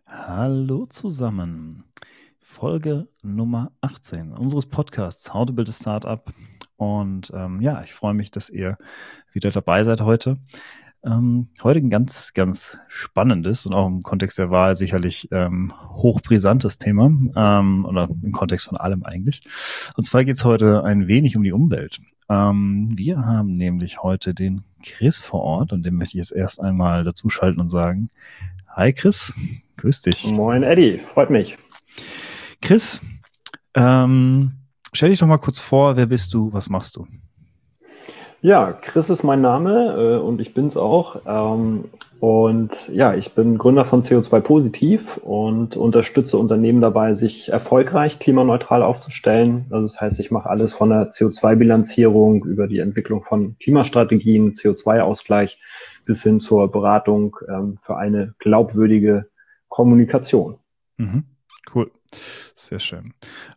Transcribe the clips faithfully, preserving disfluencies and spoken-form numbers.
Hallo zusammen. Folge Nummer achtzehn unseres Podcasts How to Build a Startup. Und ähm, ja, ich freue mich, dass ihr wieder dabei seid heute. Ähm, heute ein ganz, ganz spannendes und auch im Kontext der Wahl sicherlich ähm, hochbrisantes Thema ähm, oder im Kontext von allem eigentlich. Und zwar geht es heute ein wenig um die Umwelt. Ähm, wir haben nämlich heute den Chris vor Ort und den möchte ich jetzt erst einmal dazuschalten und sagen, hi Chris, grüß dich. Moin Eddie, freut mich. Chris, ähm, stell dich doch mal kurz vor, wer bist du, was machst du? Ja, Chris ist mein Name äh, und ich bin's auch. Ähm, und ja, ich bin Gründer von C O zwei Positiv und unterstütze Unternehmen dabei, sich erfolgreich klimaneutral aufzustellen. Also das heißt, ich mache alles von der C O zwei Bilanzierung über die Entwicklung von Klimastrategien, C O zwei Ausgleich bis hin zur Beratung ähm, für eine glaubwürdige Kommunikation. Mhm. Cool, sehr schön.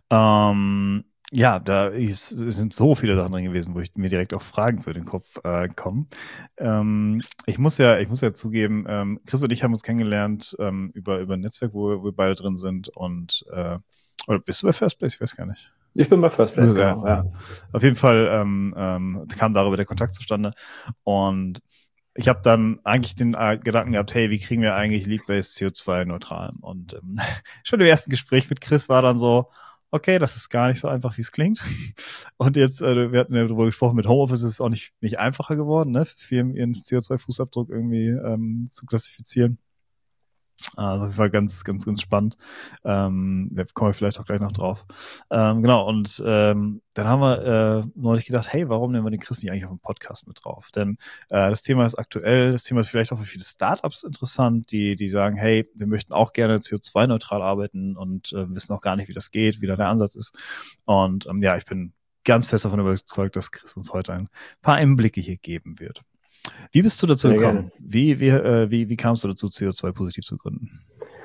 Ähm, ja, da ist, sind so viele Sachen drin gewesen, wo ich mir direkt auch Fragen zu den Kopf äh, kommen. Ähm, ich muss ja, ich muss ja zugeben, ähm, Chris und ich haben uns kennengelernt ähm, über über ein Netzwerk, wo wir beide drin sind und äh, oder bist du bei First Place? Ich weiß gar nicht. Ich bin bei First Place, Ja, genau, ja. ja. Auf jeden Fall ähm, ähm, kam darüber der Kontakt zustande und ich habe dann eigentlich den äh, Gedanken gehabt, hey, wie kriegen wir eigentlich Lead-Based C O zwei neutral? Und ähm, schon im ersten Gespräch mit Chris war dann so, okay, das ist gar nicht so einfach, wie es klingt. Und jetzt, äh, wir hatten ja darüber gesprochen, mit Homeoffice ist es auch nicht, nicht einfacher geworden, ne, für Firmen ihren C O zwei Fußabdruck irgendwie ähm, zu klassifizieren. Also auf jeden Fall ganz, ganz, ganz spannend. Ähm, da kommen wir vielleicht auch gleich noch drauf. Ähm, genau, und ähm, dann haben wir äh, neulich gedacht, hey, warum nehmen wir den Chris nicht eigentlich auf dem Podcast mit drauf? Denn äh, das Thema ist aktuell, das Thema ist vielleicht auch für viele Startups interessant, die, die sagen, hey, wir möchten auch gerne C O zwei neutral arbeiten und äh, wissen auch gar nicht, wie das geht, wie da der Ansatz ist. Und ähm, ja, ich bin ganz fest davon überzeugt, dass Chris uns heute ein paar Einblicke hier geben wird. Wie bist du dazu Sehr gerne. gekommen? Wie, wie, äh, wie, wie kamst du dazu, C O zwei positiv zu gründen?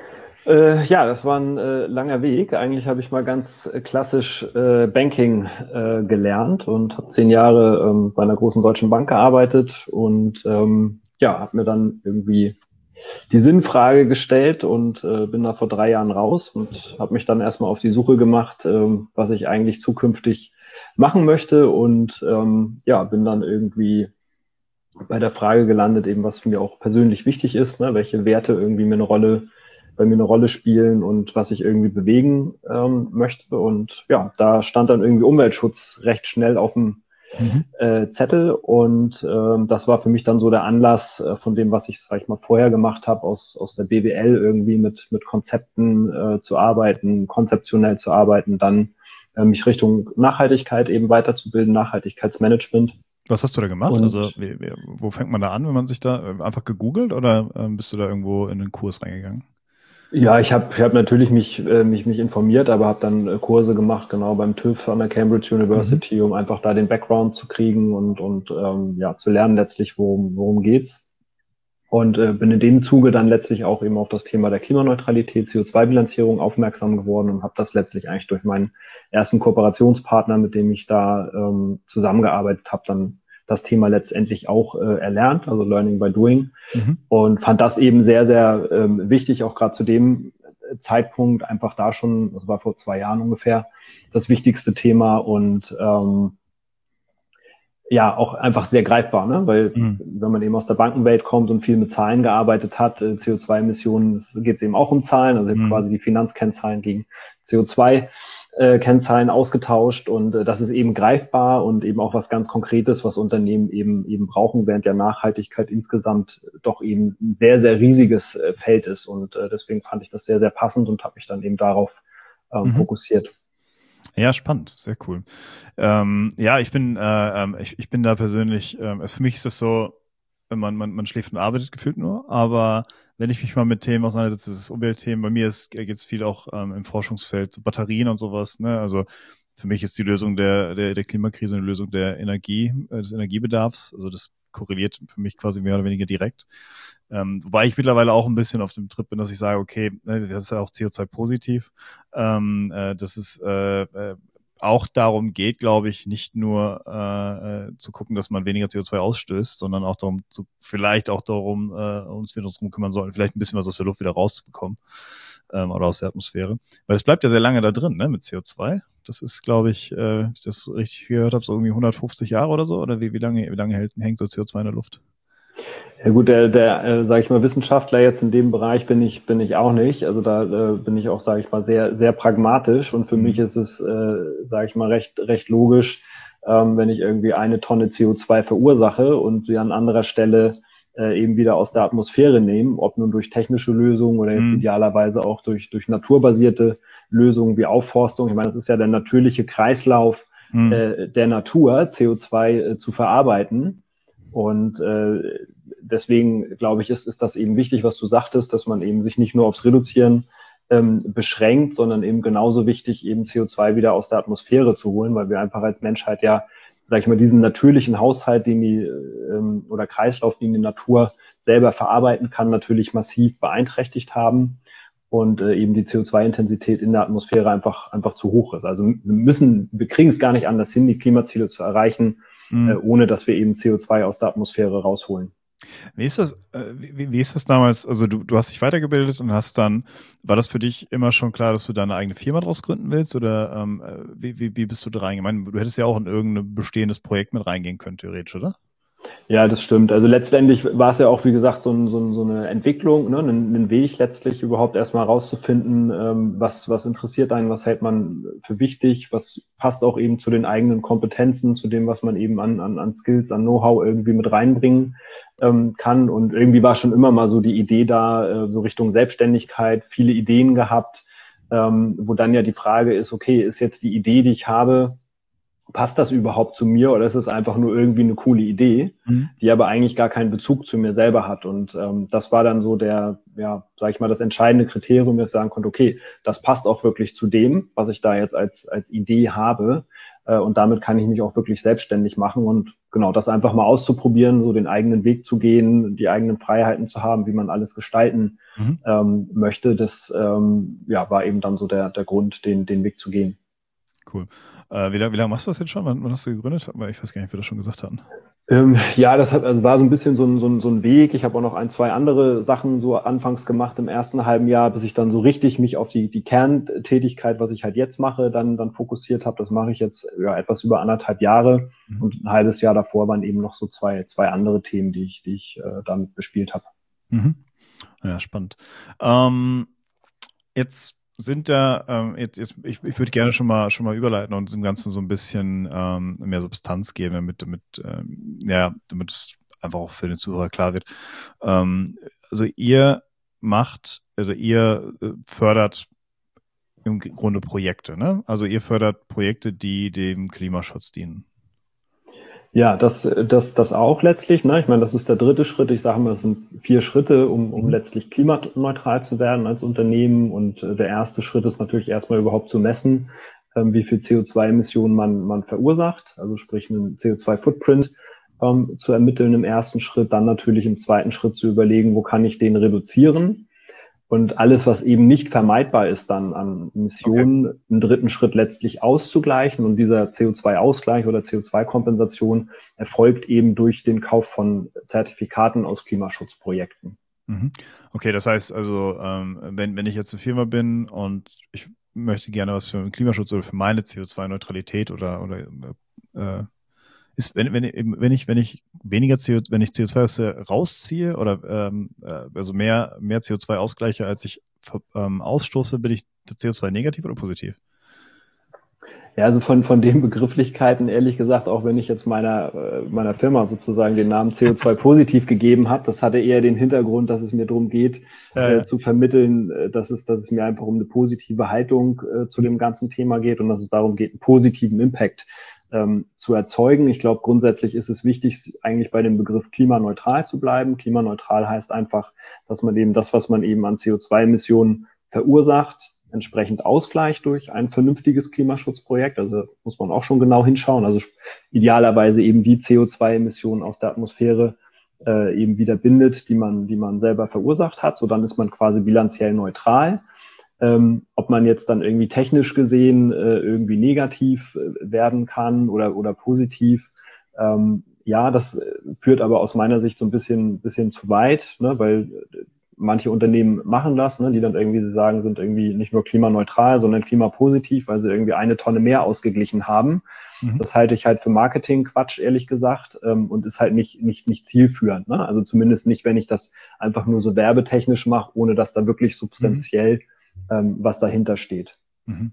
Äh, ja, das war ein äh, langer Weg. Eigentlich habe ich mal ganz äh, klassisch äh, Banking äh, gelernt und habe zehn Jahre ähm, bei einer großen deutschen Bank gearbeitet und ähm, ja, habe mir dann irgendwie die Sinnfrage gestellt und äh, bin da vor drei Jahren raus und habe mich dann erstmal auf die Suche gemacht, ähm, was ich eigentlich zukünftig machen möchte und ähm, ja, bin dann irgendwie bei der Frage gelandet, eben was mir auch persönlich wichtig ist, ne, welche Werte irgendwie mir eine Rolle, bei mir eine Rolle spielen und was ich irgendwie bewegen ähm, möchte. Und ja, da stand dann irgendwie Umweltschutz recht schnell auf dem Mhm. äh, Zettel und ähm, das war für mich dann so der Anlass äh, von dem, was ich, sag ich mal, vorher gemacht habe, aus, aus der B W L irgendwie mit, mit Konzepten äh, zu arbeiten, konzeptionell zu arbeiten, dann äh, mich Richtung Nachhaltigkeit eben weiterzubilden, Nachhaltigkeitsmanagement. Was hast du da gemacht? Also, Und wie, wie, wo fängt man da an, wenn man sich da äh, einfach gegoogelt oder ähm, bist du da irgendwo in den Kurs reingegangen? ja, ich habe ich hab natürlich mich, äh, mich, mich informiert, aber habe dann äh, Kurse gemacht, genau beim TÜV an der Cambridge Mhm. University, um einfach da den Background zu kriegen und, und ähm, ja, zu lernen letztlich, worum, worum geht's. Und äh, bin in dem Zuge dann letztlich auch eben auf das Thema der Klimaneutralität, C O zwei Bilanzierung aufmerksam geworden und habe das letztlich eigentlich durch meinen ersten Kooperationspartner, mit dem ich da ähm, zusammengearbeitet habe, dann das Thema letztendlich auch äh, erlernt, also Learning by Doing. Mhm. Und fand das eben sehr, sehr ähm, wichtig, auch gerade zu dem Zeitpunkt, einfach da schon, das war vor zwei Jahren ungefähr, das wichtigste Thema und ähm, ja, auch einfach sehr greifbar, ne? Weil Mhm. wenn man eben aus der Bankenwelt kommt und viel mit Zahlen gearbeitet hat, äh, C O zwei Emissionen, geht es eben auch um Zahlen, also ich habe Mhm. quasi die Finanzkennzahlen gegen C O zwei äh, Kennzahlen ausgetauscht und äh, das ist eben greifbar und eben auch was ganz Konkretes, was Unternehmen eben eben brauchen, während ja Nachhaltigkeit insgesamt doch eben ein sehr, sehr riesiges äh, Feld ist und äh, deswegen fand ich das sehr, sehr passend und habe mich dann eben darauf ähm, Mhm. fokussiert. Ja, spannend, sehr cool. Ähm, ja, ich bin, äh, ähm, ich, ich bin da persönlich, ähm, also für mich ist das so, man, man, man schläft und arbeitet gefühlt nur, aber wenn ich mich mal mit Themen auseinandersetze, das ist Umweltthemen, bei mir geht es viel auch ähm, im Forschungsfeld, so Batterien und sowas, ne? Also für mich ist die Lösung der, der, der Klimakrise eine Lösung der Energie, äh, des Energiebedarfs. Also das korreliert für mich quasi mehr oder weniger direkt. Ähm, wobei ich mittlerweile auch ein bisschen auf dem Trip bin, dass ich sage, okay, ne, das ist ja auch C O zwei positiv. Ähm, äh, das ist äh, äh, auch darum geht, glaube ich, nicht nur äh, zu gucken, dass man weniger C O zwei ausstößt, sondern auch darum, zu, vielleicht auch darum, äh, uns wir uns darum kümmern sollten, vielleicht ein bisschen was aus der Luft wieder rauszubekommen ähm, oder aus der Atmosphäre. Weil es bleibt ja sehr lange da drin, ne, mit C O zwei. Das ist, glaube ich, äh, wenn ich das richtig gehört habe, so irgendwie hundertfünfzig Jahre oder so. Oder wie, wie lange, wie lange hält, hängt so C O zwei in der Luft? Ja gut, der, der äh, sage ich mal, Wissenschaftler jetzt in dem Bereich bin ich bin ich auch nicht. Also da äh, bin ich auch, sage ich mal, sehr sehr pragmatisch und für Mhm. mich ist es, äh, sage ich mal, recht recht logisch, ähm, wenn ich irgendwie eine Tonne C O zwei verursache und sie an anderer Stelle äh, eben wieder aus der Atmosphäre nehmen, ob nun durch technische Lösungen oder jetzt Mhm. idealerweise auch durch durch naturbasierte Lösungen wie Aufforstung. Ich meine, das ist ja der natürliche Kreislauf Mhm. äh, der Natur, C O zwei äh, zu verarbeiten. Und äh, deswegen glaube ich, ist, ist das eben wichtig, was du sagtest, dass man eben sich nicht nur aufs Reduzieren ähm, beschränkt, sondern eben genauso wichtig, eben C O zwei wieder aus der Atmosphäre zu holen, weil wir einfach als Menschheit ja, sag ich mal, diesen natürlichen Haushalt, den die ähm, oder Kreislauf, den die Natur selber verarbeiten kann, natürlich massiv beeinträchtigt haben und äh, eben die C O zwei Intensität in der Atmosphäre einfach einfach zu hoch ist. Also wir müssen, wir kriegen es gar nicht anders hin, die Klimaziele zu erreichen, äh, Mhm. ohne dass wir eben C O zwei aus der Atmosphäre rausholen. Wie ist das, äh, wie, wie ist das damals? Also du, du hast dich weitergebildet und hast dann, war das für dich immer schon klar, dass du deine eigene Firma draus gründen willst? Oder ähm, äh, wie, wie, wie bist du da reingegangen? Ich meine, du hättest ja auch in irgendein bestehendes Projekt mit reingehen können, theoretisch, oder? Ja, das stimmt. Also letztendlich war es ja auch, wie gesagt, so, ein, so, ein, so eine Entwicklung, ne? ein, ein Weg letztlich überhaupt erstmal rauszufinden, ähm, was, was interessiert einen, was hält man für wichtig, was passt auch eben zu den eigenen Kompetenzen, zu dem, was man eben an, an, an Skills, an Know-how irgendwie mit reinbringen ähm, kann. Und irgendwie war schon immer mal so die Idee da, äh, so Richtung Selbstständigkeit, viele Ideen gehabt, ähm, wo dann ja die Frage ist, okay, ist jetzt die Idee, die ich habe, passt das überhaupt zu mir oder ist es einfach nur irgendwie eine coole Idee, Mhm. die aber eigentlich gar keinen Bezug zu mir selber hat. Und ähm, das war dann so der, ja, sag ich mal, das entscheidende Kriterium, dass ich sagen konnte, okay, das passt auch wirklich zu dem, was ich da jetzt als, als Idee habe. Äh, und damit kann ich mich auch wirklich selbstständig machen und genau das einfach mal auszuprobieren, so den eigenen Weg zu gehen, die eigenen Freiheiten zu haben, wie man alles gestalten Mhm. ähm, möchte. Das ähm, ja, war eben dann so der, der Grund, den, den Weg zu gehen. Cool. Äh, wie lange wie lang machst du das jetzt schon? Wann, wann hast du gegründet? Aber ich weiß gar nicht, ob wir das schon gesagt hatten. Ähm, ja, das hat, also war so ein bisschen so ein, so ein, so ein Weg. Ich habe auch noch ein, zwei andere Sachen so anfangs gemacht im ersten halben Jahr, bis ich dann so richtig mich auf die, die Kerntätigkeit, was ich halt jetzt mache, dann, dann fokussiert habe. Das mache ich jetzt ja etwas über anderthalb Jahre Mhm. und ein halbes Jahr davor waren eben noch so zwei, zwei andere Themen, die ich, die ich äh, damit bespielt habe. Mhm. Ja, spannend. Ähm, jetzt sind da, ähm, jetzt, jetzt, ich, ich würde gerne schon mal schon mal überleiten und dem Ganzen so ein bisschen ähm, mehr Substanz geben, damit, damit, ähm, ja, damit es einfach auch für den Zuhörer klar wird. Ähm, also ihr macht, also ihr äh, fördert im Grunde Projekte, ne? Also ihr fördert Projekte, die dem Klimaschutz dienen. Ja, das, das, das auch letztlich. Ne? Ich meine, das ist der dritte Schritt. Ich sage mal, es sind vier Schritte, um, um Mhm. letztlich klimaneutral zu werden als Unternehmen. Und äh, der erste Schritt ist natürlich erstmal überhaupt zu messen, ähm, wie viel C O zwei Emissionen man, man verursacht. Also sprich einen C O zwei Footprint ähm, zu ermitteln im ersten Schritt. Dann natürlich im zweiten Schritt zu überlegen, wo kann ich den reduzieren. Und alles, was eben nicht vermeidbar ist, dann an Okay. Emissionen im dritten Schritt letztlich auszugleichen. Und dieser C O zwei Ausgleich oder C O zwei Kompensation erfolgt eben durch den Kauf von Zertifikaten aus Klimaschutzprojekten. Mhm. Okay, das heißt also, ähm, wenn, wenn ich jetzt eine Firma bin und ich möchte gerne was für den Klimaschutz oder für meine C O zwei Neutralität oder, oder äh, ist, wenn, wenn, wenn ich, wenn ich weniger C O, wenn ich C O zwei aus der rausziehe oder ähm, äh, also mehr, mehr C O zwei ausgleiche, als ich ähm, ausstoße, bin ich C O zwei negativ oder positiv? Ja, also von, von den Begrifflichkeiten, ehrlich gesagt, auch wenn ich jetzt meiner, äh, meiner Firma sozusagen den Namen C O zwei positiv gegeben habe, das hatte eher den Hintergrund, dass es mir darum geht, Ja, äh, ja. zu vermitteln, äh, dass, es, dass es mir einfach um eine positive Haltung äh, zu dem ganzen Thema geht und dass es darum geht, einen positiven Impact ähm, zu erzeugen. Ich glaube, grundsätzlich ist es wichtig, eigentlich bei dem Begriff klimaneutral zu bleiben. Klimaneutral heißt einfach, dass man eben das, was man eben an C O zwei Emissionen verursacht, entsprechend ausgleicht durch ein vernünftiges Klimaschutzprojekt. Also muss man auch schon genau hinschauen. Also idealerweise eben die C O zwei Emissionen aus der Atmosphäre äh, eben wieder bindet, die man, die man selber verursacht hat. So dann ist man quasi bilanziell neutral. Ähm, ob man jetzt dann irgendwie technisch gesehen äh, irgendwie negativ äh, werden kann oder, oder positiv. Ähm, ja, das äh, führt aber aus meiner Sicht so ein bisschen, bisschen zu weit, ne, weil äh, manche Unternehmen machen das, ne, die dann irgendwie sagen, sind irgendwie nicht nur klimaneutral, sondern klimapositiv, weil sie irgendwie eine Tonne mehr ausgeglichen haben. Mhm. Das halte ich halt für Marketing-Quatsch, ehrlich gesagt, ähm, und ist halt nicht, nicht, nicht zielführend. Ne? Also zumindest nicht, wenn ich das einfach nur so werbetechnisch mache, ohne dass da wirklich Mhm. substanziell ähm, was dahinter steht. Mhm.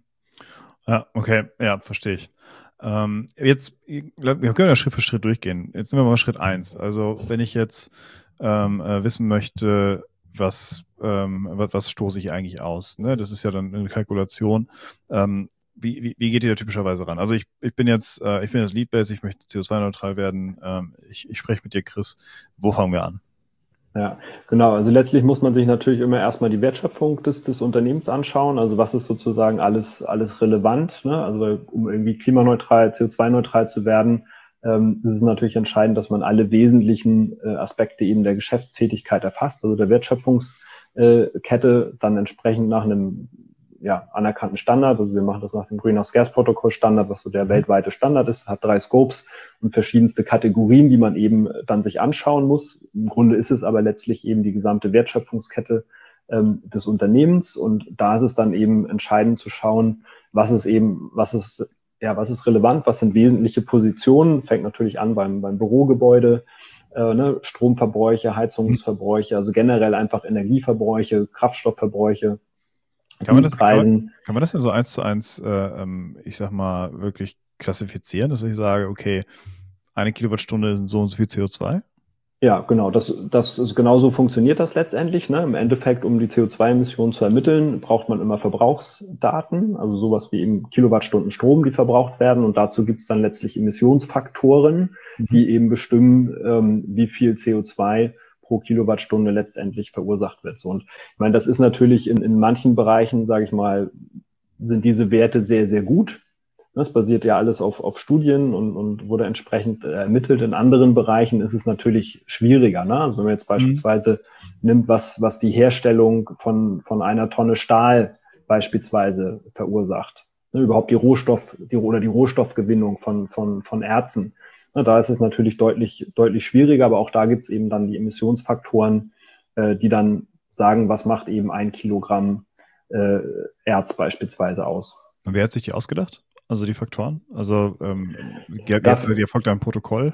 Ja, okay, ja, verstehe ich. Ähm, jetzt, wir können ja Schritt für Schritt durchgehen. Jetzt nehmen wir mal Schritt eins. Also, wenn ich jetzt ähm, äh, wissen möchte, was, ähm, was, was stoße ich eigentlich aus? Ne? Das ist ja dann eine Kalkulation. Ähm, wie, wie, wie geht ihr da typischerweise ran? Also ich, ich bin jetzt, äh, ich bin jetzt Leadbase, ich möchte C O zwei neutral werden. Ähm, ich ich spreche mit dir, Chris. Wo fangen wir an? Ja, genau. Also letztlich muss man sich natürlich immer erstmal die Wertschöpfung des, des Unternehmens anschauen. Also was ist sozusagen alles, alles relevant, ne? Also um irgendwie klimaneutral, C O zwei neutral zu werden, ähm, ist es natürlich entscheidend, dass man alle wesentlichen äh, Aspekte eben der Geschäftstätigkeit erfasst, also der Wertschöpfungskette, äh, dann entsprechend nach einem ja, anerkannten Standard. Also wir machen das nach dem Greenhouse Gas Protocol Standard, was so der Mhm. weltweite Standard ist, hat drei Scopes und verschiedenste Kategorien, die man eben dann sich anschauen muss. Im Grunde ist es aber letztlich eben die gesamte Wertschöpfungskette ähm, des Unternehmens. Und da ist es dann eben entscheidend zu schauen, was ist eben, was ist, ja, was ist relevant, was sind wesentliche Positionen, fängt natürlich an beim, beim Bürogebäude, äh, ne, Stromverbräuche, Heizungsverbräuche, also generell einfach Energieverbräuche, Kraftstoffverbräuche, Kann man das, kann man, Dienstreisen. kann man das denn so eins zu eins, äh, ähm, ich sag mal, wirklich klassifizieren, dass ich sage, okay, eine Kilowattstunde sind so und so viel C O zwei? Ja, genau. Das, das ist, genauso funktioniert das letztendlich. Ne? Im Endeffekt, um die C O zwei Emissionen zu ermitteln, braucht man immer Verbrauchsdaten, also sowas wie eben Kilowattstunden Strom, die verbraucht werden. Und dazu gibt es dann letztlich Emissionsfaktoren, Mhm. die eben bestimmen, ähm, wie viel C O zwei pro Kilowattstunde letztendlich verursacht wird. So, und ich meine, das ist natürlich in, in manchen Bereichen, sage ich mal, sind diese Werte sehr, sehr gut. Das basiert ja alles auf, auf Studien und, und wurde entsprechend ermittelt. In anderen Bereichen ist es natürlich schwieriger. Ne? Also wenn man jetzt Mhm. beispielsweise nimmt, was, was die Herstellung von, von einer Tonne Stahl beispielsweise verursacht. Ne? Überhaupt die Rohstoff, die, oder die Rohstoffgewinnung von, von, von Erzen. Ne? Da ist es natürlich deutlich, deutlich schwieriger, aber auch da gibt es eben dann die Emissionsfaktoren, äh, die dann sagen, was macht eben ein Kilogramm äh, Erz beispielsweise aus. Und wer hat sich die ausgedacht? Also die Faktoren? Also ähm, ihr, ihr, habt, Dafür, ihr folgt einem Protokoll?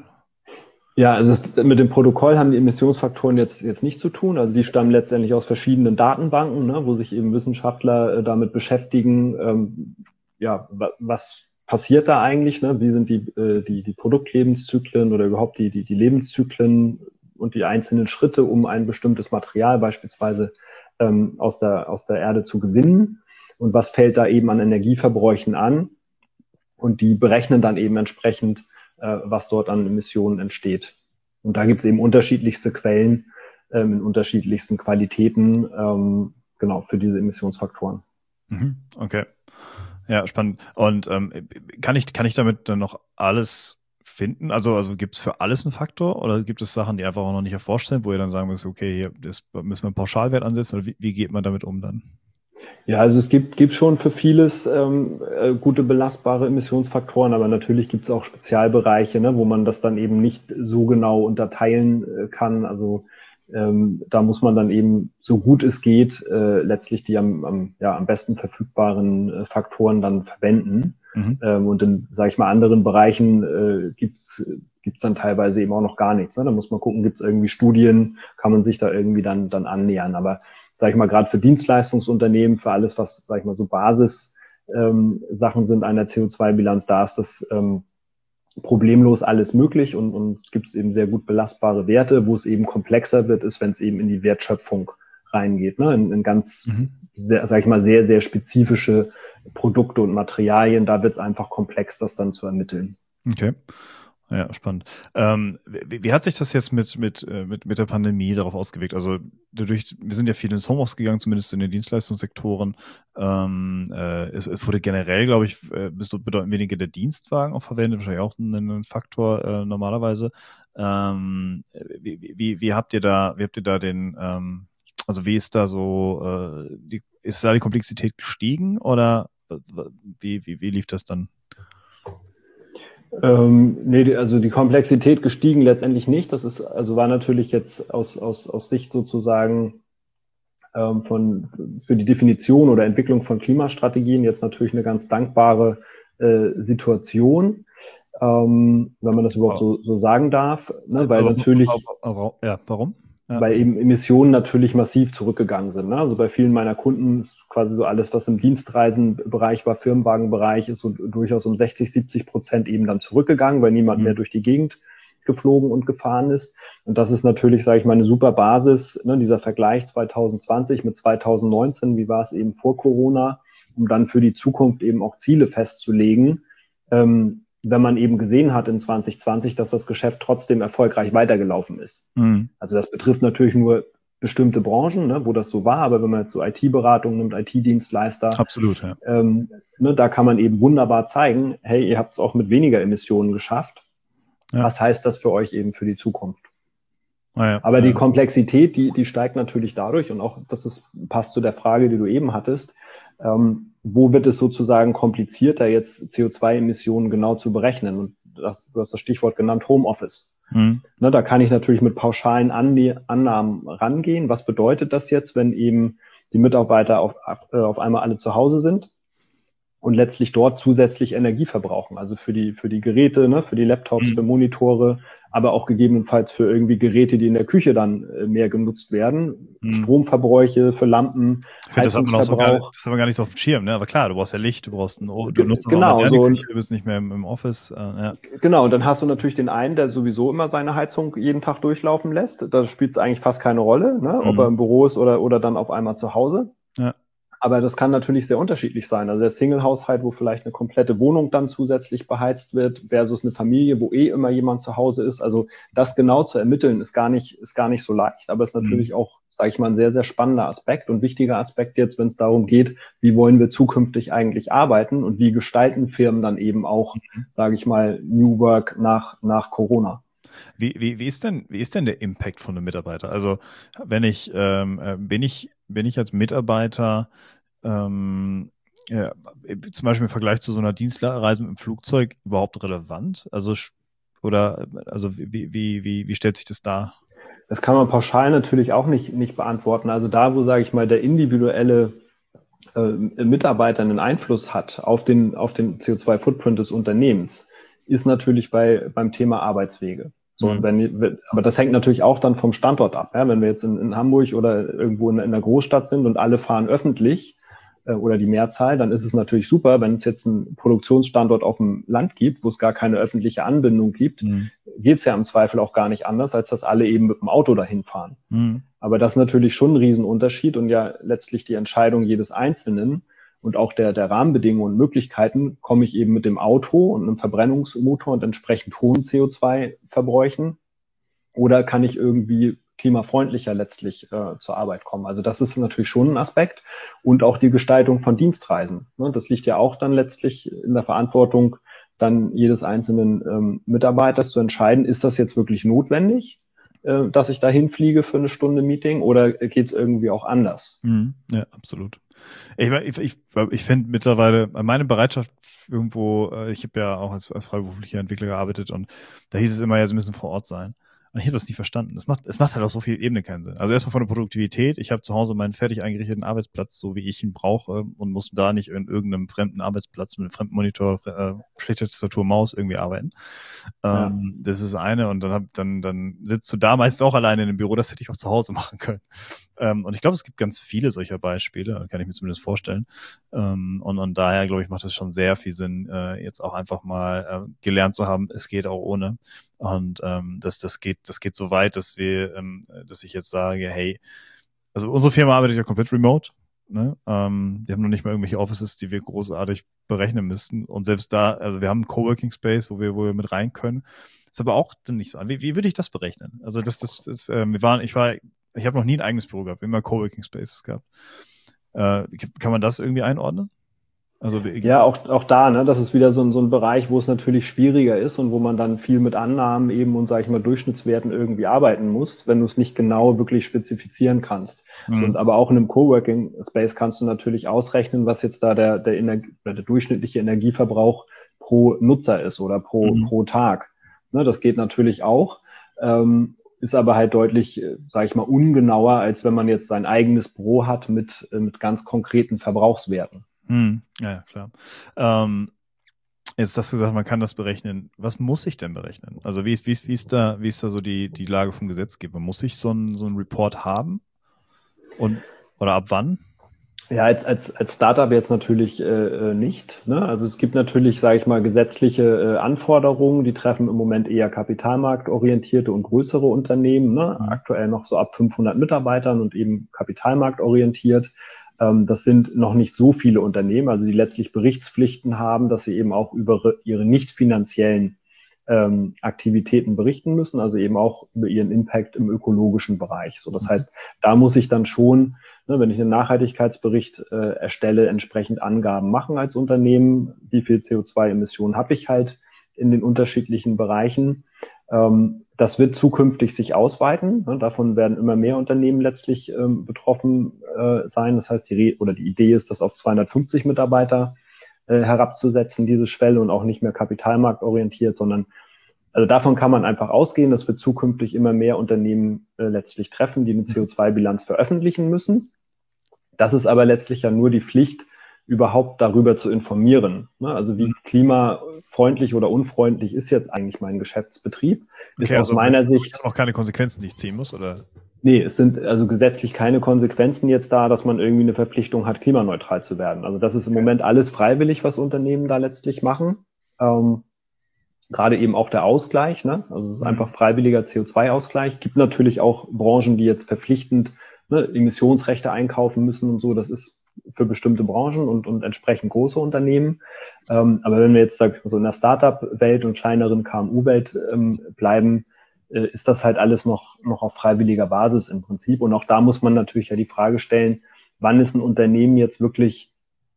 Ja, also es, mit dem Protokoll haben die Emissionsfaktoren jetzt, jetzt nichts zu tun. Also die stammen letztendlich aus verschiedenen Datenbanken, ne, wo sich eben Wissenschaftler äh, damit beschäftigen, ähm, ja, wa- was passiert da eigentlich, ne? Wie sind die, äh, die, die Produktlebenszyklen oder überhaupt die, die, die Lebenszyklen und die einzelnen Schritte, um ein bestimmtes Material beispielsweise ähm, aus der, aus der Erde zu gewinnen. Und was fällt da eben an Energieverbräuchen an? Und die berechnen dann eben entsprechend, äh, was dort an Emissionen entsteht. Und da gibt es eben unterschiedlichste Quellen ähm, in unterschiedlichsten Qualitäten, ähm, genau, für diese Emissionsfaktoren. Mhm. Okay. Ja, spannend. Und ähm, kann ich, kann ich damit dann noch alles finden? Also, also gibt es für alles einen Faktor oder gibt es Sachen, die einfach auch noch nicht erforscht sind, wo ihr dann sagen müsst, okay, hier das müssen wir einen Pauschalwert ansetzen oder wie, wie geht man damit um dann? Ja, also es gibt, gibt schon für vieles ähm, äh, gute belastbare Emissionsfaktoren, aber natürlich gibt es auch Spezialbereiche, ne, wo man das dann eben nicht so genau unterteilen äh, kann. Also ähm, da muss man dann eben, so gut es geht, äh, letztlich die am, am, ja, am besten verfügbaren äh, Faktoren dann verwenden. Mhm. Ähm, und in, sage ich mal, anderen Bereichen äh, gibt's gibt's dann teilweise eben auch noch gar nichts. Ne? Da muss man gucken, gibt's irgendwie Studien, kann man sich da irgendwie dann, dann annähern. Aber sage ich mal, gerade für Dienstleistungsunternehmen, für alles, was, sage ich mal, so Basis ähm, Sachen sind einer C O zwei Bilanz, da ist das ähm, problemlos alles möglich und, und gibt es eben sehr gut belastbare Werte. Wo es eben komplexer wird, ist, wenn es eben in die Wertschöpfung reingeht, ne? in, in ganz, Mhm. sehr, sag ich mal, sehr, sehr spezifische Produkte und Materialien. Da wird es einfach komplex, das dann zu ermitteln. Okay. Ja, spannend. Ähm, wie, wie hat sich das jetzt mit, mit, äh, mit, mit der Pandemie darauf ausgewirkt? Also dadurch, wir sind ja viel ins Homeoffice gegangen, zumindest in den Dienstleistungssektoren. Ähm, äh, es, es wurde generell, glaube ich, äh, bedeutend weniger der Dienstwagen auch verwendet, wahrscheinlich auch ein, ein Faktor äh, normalerweise. Ähm, wie, wie, wie habt ihr da, wie habt ihr da den, ähm, also wie ist da so äh, die ist da die Komplexität gestiegen oder wie, wie, wie lief das dann? Ähm, nee, also die Komplexität gestiegen letztendlich nicht. Das ist, also war natürlich jetzt aus, aus, aus Sicht sozusagen ähm, von, für die Definition oder Entwicklung von Klimastrategien jetzt natürlich eine ganz dankbare äh, Situation, ähm, wenn man das überhaupt so, so sagen darf, ne? Weil natürlich, ja, warum? Ja. Weil eben Emissionen natürlich massiv zurückgegangen sind. Ne? Also bei vielen meiner Kunden ist quasi so alles, was im Dienstreisenbereich war, Firmenwagenbereich, ist so durchaus um sechzig, siebzig Prozent eben dann zurückgegangen, weil niemand mhm. mehr durch die Gegend geflogen und gefahren ist. Und das ist natürlich, sage ich mal, eine super Basis, ne? Dieser Vergleich zwanzig zwanzig mit zwanzig neunzehn, wie war es eben vor Corona, um dann für die Zukunft eben auch Ziele festzulegen, ähm, wenn man eben gesehen hat in zwanzig zwanzig, dass das Geschäft trotzdem erfolgreich weitergelaufen ist. Mhm. Also das betrifft natürlich nur bestimmte Branchen, ne, wo das so war, aber wenn man jetzt so I T-Beratung nimmt, I T-Dienstleister, absolut, ja. ähm, ne, da kann man eben wunderbar zeigen, hey, ihr habt es auch mit weniger Emissionen geschafft. Ja. Was heißt das für euch eben für die Zukunft? Ah, ja. Aber ja. die Komplexität, die, die steigt natürlich dadurch, und auch das ist, passt zu der Frage, die du eben hattest, ähm, wo wird es sozusagen komplizierter, jetzt C O zwei Emissionen genau zu berechnen? Und das, du hast das Stichwort genannt, Homeoffice. Mhm. Ne, da kann ich natürlich mit pauschalen Annahmen rangehen. Was bedeutet das jetzt, wenn eben die Mitarbeiter auf, auf einmal alle zu Hause sind und letztlich dort zusätzlich Energie verbrauchen? Also für die, für die Geräte, ne, für die Laptops, mhm. für Monitore, aber auch gegebenenfalls für irgendwie Geräte, die in der Küche dann äh, mehr genutzt werden. Mhm. Stromverbräuche für Lampen, ich find, Heizungsverbrauch. Das hat, man auch so gar, das hat man gar nicht so auf dem Schirm, ne? Aber klar, du brauchst ja Licht, du brauchst ein, du nutzt auch genau, mal so Küche, du bist nicht mehr im, im Office. Äh, ja. Genau, und dann hast du natürlich den einen, der sowieso immer seine Heizung jeden Tag durchlaufen lässt. Da spielt es eigentlich fast keine Rolle, ne? Ob mhm. er im Büro ist oder, oder dann auf einmal zu Hause. Ja. Aber das kann natürlich sehr unterschiedlich sein. Also der Single-Haushalt, wo vielleicht eine komplette Wohnung dann zusätzlich beheizt wird, versus eine Familie, wo eh immer jemand zu Hause ist. Also das genau zu ermitteln, ist gar nicht, ist gar nicht so leicht. Aber es ist natürlich mhm. auch, sage ich mal, ein sehr, sehr spannender Aspekt und wichtiger Aspekt jetzt, wenn es darum geht, wie wollen wir zukünftig eigentlich arbeiten und wie gestalten Firmen dann eben auch, mhm. sage ich mal, New Work nach, nach Corona. Wie, wie, wie, ist denn, wie ist denn der Impact von einem Mitarbeiter? Also wenn ich, ähm, bin ich, bin ich als Mitarbeiter ähm, ja, zum Beispiel im Vergleich zu so einer Dienstreise mit dem Flugzeug überhaupt relevant? Also oder also wie, wie, wie, wie stellt sich das dar? Das kann man pauschal natürlich auch nicht, nicht beantworten. Also da, wo, sage ich mal, der individuelle äh, Mitarbeiter einen Einfluss hat auf den, auf den C O zwei Footprint des Unternehmens, ist natürlich bei, beim Thema Arbeitswege. So, mhm. und wenn, aber das hängt natürlich auch dann vom Standort ab. Ja? Wenn wir jetzt in, in Hamburg oder irgendwo in, in einer Großstadt sind und alle fahren öffentlich äh, oder die Mehrzahl, dann ist es natürlich super, wenn es jetzt einen Produktionsstandort auf dem Land gibt, wo es gar keine öffentliche Anbindung gibt, mhm. geht es ja im Zweifel auch gar nicht anders, als dass alle eben mit dem Auto dahin fahren. Mhm. Aber das ist natürlich schon ein Riesenunterschied und ja letztlich die Entscheidung jedes Einzelnen und auch der, der Rahmenbedingungen und Möglichkeiten, komme ich eben mit dem Auto und einem Verbrennungsmotor und entsprechend hohen C O zwei Verbräuchen oder kann ich irgendwie klimafreundlicher letztlich äh, zur Arbeit kommen. Also das ist natürlich schon ein Aspekt und auch die Gestaltung von Dienstreisen. Ne? Das liegt ja auch dann letztlich in der Verantwortung dann jedes einzelnen ähm, Mitarbeiters zu entscheiden, ist das jetzt wirklich notwendig, äh, dass ich da hinfliege für eine Stunde Meeting oder geht es irgendwie auch anders? Mhm. Ja, absolut. Ich, ich, ich, ich finde mittlerweile meine Bereitschaft irgendwo, ich habe ja auch als, als freiberuflicher Entwickler gearbeitet und da hieß es immer, ja, sie müssen vor Ort sein. Und ich habe das nie verstanden. Es macht, es macht halt auf so vielen Ebenen keinen Sinn. Also erstmal von der Produktivität. Ich habe zu Hause meinen fertig eingerichteten Arbeitsplatz, so wie ich ihn brauche und muss da nicht in irgendeinem fremden Arbeitsplatz mit einem fremden Monitor, äh, schlechter Tastatur, Maus irgendwie arbeiten. Ja. Ähm, das ist eine und dann, hab, dann, dann sitzt du da meist auch alleine in dem Büro. Das hätte ich auch zu Hause machen können. Ähm, und ich glaube, es gibt ganz viele solcher Beispiele, kann ich mir zumindest vorstellen. Ähm, und, und daher, glaube ich, macht es schon sehr viel Sinn, äh, jetzt auch einfach mal äh, gelernt zu haben, es geht auch ohne. Und ähm, das, das geht, das geht so weit, dass wir, ähm, dass ich jetzt sage, hey, also unsere Firma arbeitet ja komplett remote. Ne? Ähm, wir haben noch nicht mal irgendwelche Offices, die wir großartig berechnen müssten. Und selbst da, also wir haben einen Coworking Space, wo wir, wo wir mit rein können. Ist aber auch dann nicht so. Wie, wie würde ich das berechnen? Also das, das, das äh, wir waren, ich war, ich habe noch nie ein eigenes Büro gehabt, immer Coworking Spaces gehabt. Äh, kann man das irgendwie einordnen? Also wie, Ja, auch, auch da, ne, das ist wieder so ein, so ein Bereich, wo es natürlich schwieriger ist und wo man dann viel mit Annahmen eben und, sage ich mal, Durchschnittswerten irgendwie arbeiten muss, wenn du es nicht genau wirklich spezifizieren kannst. So, und mhm. aber auch in einem Coworking Space kannst du natürlich ausrechnen, was jetzt da der, der, Energie, oder der durchschnittliche Energieverbrauch pro Nutzer ist oder pro, Mhm. pro Tag. Ne, das geht natürlich auch, ähm, ist aber halt deutlich, sage ich mal, ungenauer, als wenn man jetzt sein eigenes Büro hat mit, mit ganz konkreten Verbrauchswerten. Mhm. Ja, ja, klar. Ähm, Jetzt hast du gesagt, man kann das berechnen. Was muss ich denn berechnen? Also wie ist, wie ist, wie ist da, wie ist da so die, die Lage vom Gesetzgeber? Muss ich so einen so einen Report haben? Und oder ab wann? Ja, als, als, als Startup jetzt natürlich äh, nicht. Ne? Also es gibt natürlich, sage ich mal, gesetzliche äh, Anforderungen, die treffen im Moment eher kapitalmarktorientierte und größere Unternehmen, ne? Mhm. Aktuell noch so ab fünfhundert Mitarbeitern und eben kapitalmarktorientiert. Ähm, das sind noch nicht so viele Unternehmen, also die letztlich Berichtspflichten haben, dass sie eben auch über ihre nicht finanziellen ähm, Aktivitäten berichten müssen, also eben auch über ihren Impact im ökologischen Bereich. So, das Mhm. heißt, da muss ich dann schon, ne, wenn ich einen Nachhaltigkeitsbericht äh, erstelle, entsprechend Angaben machen als Unternehmen, wie viel C O zwei Emissionen habe ich halt in den unterschiedlichen Bereichen. Ähm, das wird zukünftig sich ausweiten. Ne, davon werden immer mehr Unternehmen letztlich ähm, betroffen äh, sein. Das heißt, die Re oder die Idee ist, das auf zweihundertfünfzig Mitarbeiter äh, herabzusetzen, diese Schwelle, und auch nicht mehr kapitalmarktorientiert, sondern also davon kann man einfach ausgehen, dass wir zukünftig immer mehr Unternehmen äh, letztlich treffen, die eine C O zwei Bilanz veröffentlichen müssen. Das ist aber letztlich ja nur die Pflicht, überhaupt darüber zu informieren. Ne? Also wie klimafreundlich oder unfreundlich ist jetzt eigentlich mein Geschäftsbetrieb, ist Okay, aus also man, meiner ich Sicht, habe noch keine Konsequenzen, die ich ziehen muss, oder? nee, es sind also gesetzlich keine Konsequenzen jetzt da, dass man irgendwie eine Verpflichtung hat, klimaneutral zu werden. Also das ist im Okay. Moment alles freiwillig, was Unternehmen da letztlich machen. Ähm, Gerade eben auch der Ausgleich, ne? Also es ist Mhm. einfach freiwilliger C O zwei Ausgleich. Gibt natürlich auch Branchen, die jetzt verpflichtend, ne, Emissionsrechte einkaufen müssen und so. Das ist für bestimmte Branchen und, und entsprechend große Unternehmen. Ähm, aber wenn wir jetzt sag ich mal, so in der Startup-Welt und kleineren K M U-Welt ähm, bleiben, äh, ist das halt alles noch, noch auf freiwilliger Basis im Prinzip. Und auch da muss man natürlich ja die Frage stellen, wann ist ein Unternehmen jetzt wirklich,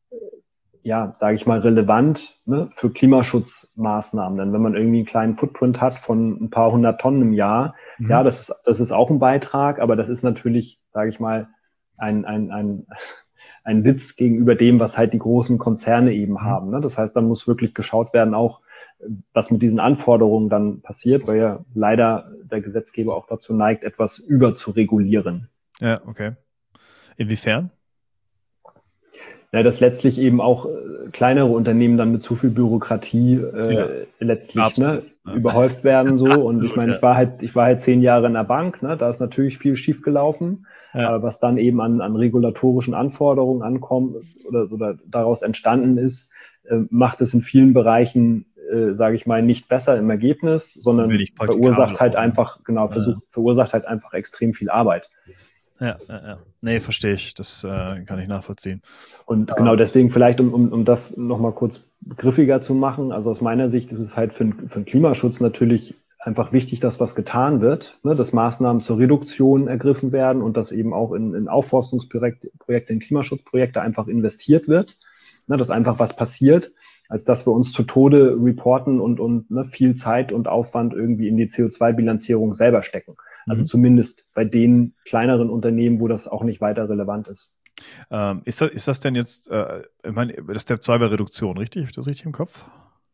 ja, sage ich mal, relevant, ne, für Klimaschutzmaßnahmen. Denn wenn man irgendwie einen kleinen Footprint hat von ein paar hundert Tonnen im Jahr, Mhm. ja, das ist, das ist auch ein Beitrag, aber das ist natürlich, sage ich mal, ein, ein, ein, ein Witz gegenüber dem, was halt die großen Konzerne eben Mhm. haben. Ne? Das heißt, dann muss wirklich geschaut werden, auch was mit diesen Anforderungen dann passiert, weil ja leider der Gesetzgeber auch dazu neigt, etwas überzuregulieren. Ja, okay. Inwiefern? Ja, dass letztlich eben auch äh, kleinere Unternehmen dann mit zu viel Bürokratie Ja, äh, letztlich, ne, absolut. Ja. überhäuft werden so. Und ich Absolut, meine, ja. ich war halt, ich war halt zehn Jahre in der Bank, ne, da ist natürlich viel schief gelaufen, Ja. aber was dann eben an, an regulatorischen Anforderungen ankommt oder, oder daraus entstanden ist, äh, macht es in vielen Bereichen, äh, sage ich mal, nicht besser im Ergebnis, Und sondern wenig praktikabel verursacht halt auch, ne? einfach, genau, Ja. versucht, verursacht halt einfach extrem viel Arbeit. Ja, ja, ja. Nee, verstehe ich. Das äh, kann ich nachvollziehen. Und genau Ähm, deswegen vielleicht, um, um, um das nochmal kurz griffiger zu machen, also aus meiner Sicht ist es halt für, für den Klimaschutz natürlich einfach wichtig, dass was getan wird, ne, dass Maßnahmen zur Reduktion ergriffen werden und dass eben auch in, in Aufforstungsprojekte, Projekte, in Klimaschutzprojekte einfach investiert wird, ne, dass einfach was passiert, als dass wir uns zu Tode reporten und, und ne, viel Zeit und Aufwand irgendwie in die C O zwei Bilanzierung selber stecken. Also mhm. zumindest bei den kleineren Unternehmen, wo das auch nicht weiter relevant ist. Ähm, ist das, ist das denn jetzt, äh, ich meine, das Step zwei war Reduktion, richtig? Habe ich das richtig im Kopf?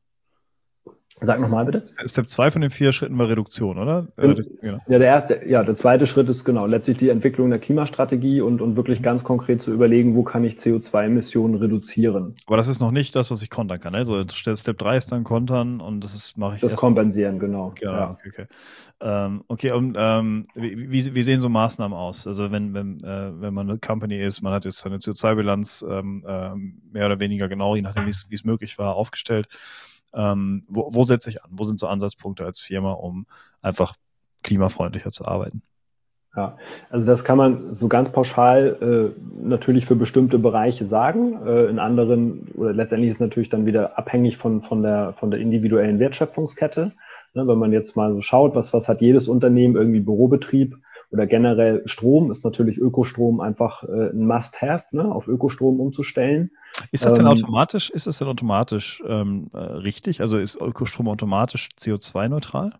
Sag nochmal bitte. Step zwei von den vier Schritten war Reduktion, oder? Äh, das, Gen- genau. Ja, der erste, ja, der zweite Schritt ist genau letztlich die Entwicklung der Klimastrategie und, und wirklich ganz konkret zu überlegen, wo kann ich C O zwei Emissionen reduzieren. Aber das ist noch nicht das, was ich kontern kann. Also Step drei ist dann kontern und das ist, mache ich Das erst. kompensieren, genau. Genau, Ja. okay, okay. Ähm, okay, und ähm, wie, wie, wie sehen so Maßnahmen aus? Also wenn, wenn, äh, wenn man eine Company ist, man hat jetzt seine C O zwei Bilanz ähm, ähm, mehr oder weniger genau, je nachdem, wie es wie es möglich war, aufgestellt. Ähm, wo, wo setze ich an? Wo sind so Ansatzpunkte als Firma, um einfach klimafreundlicher zu arbeiten? Ja, also das kann man so ganz pauschal äh, natürlich für bestimmte Bereiche sagen. Äh, in anderen, oder letztendlich ist es natürlich dann wieder abhängig von, von, der, von der individuellen Wertschöpfungskette. Ne, wenn man jetzt mal so schaut, was, was hat jedes Unternehmen, irgendwie Bürobetrieb oder generell Strom ist natürlich Ökostrom einfach äh, ein Must-have, ne, auf Ökostrom umzustellen. Ist das denn Ähm, automatisch, ist das denn automatisch ähm, äh, richtig? Also ist Ökostrom automatisch C O zwei neutral?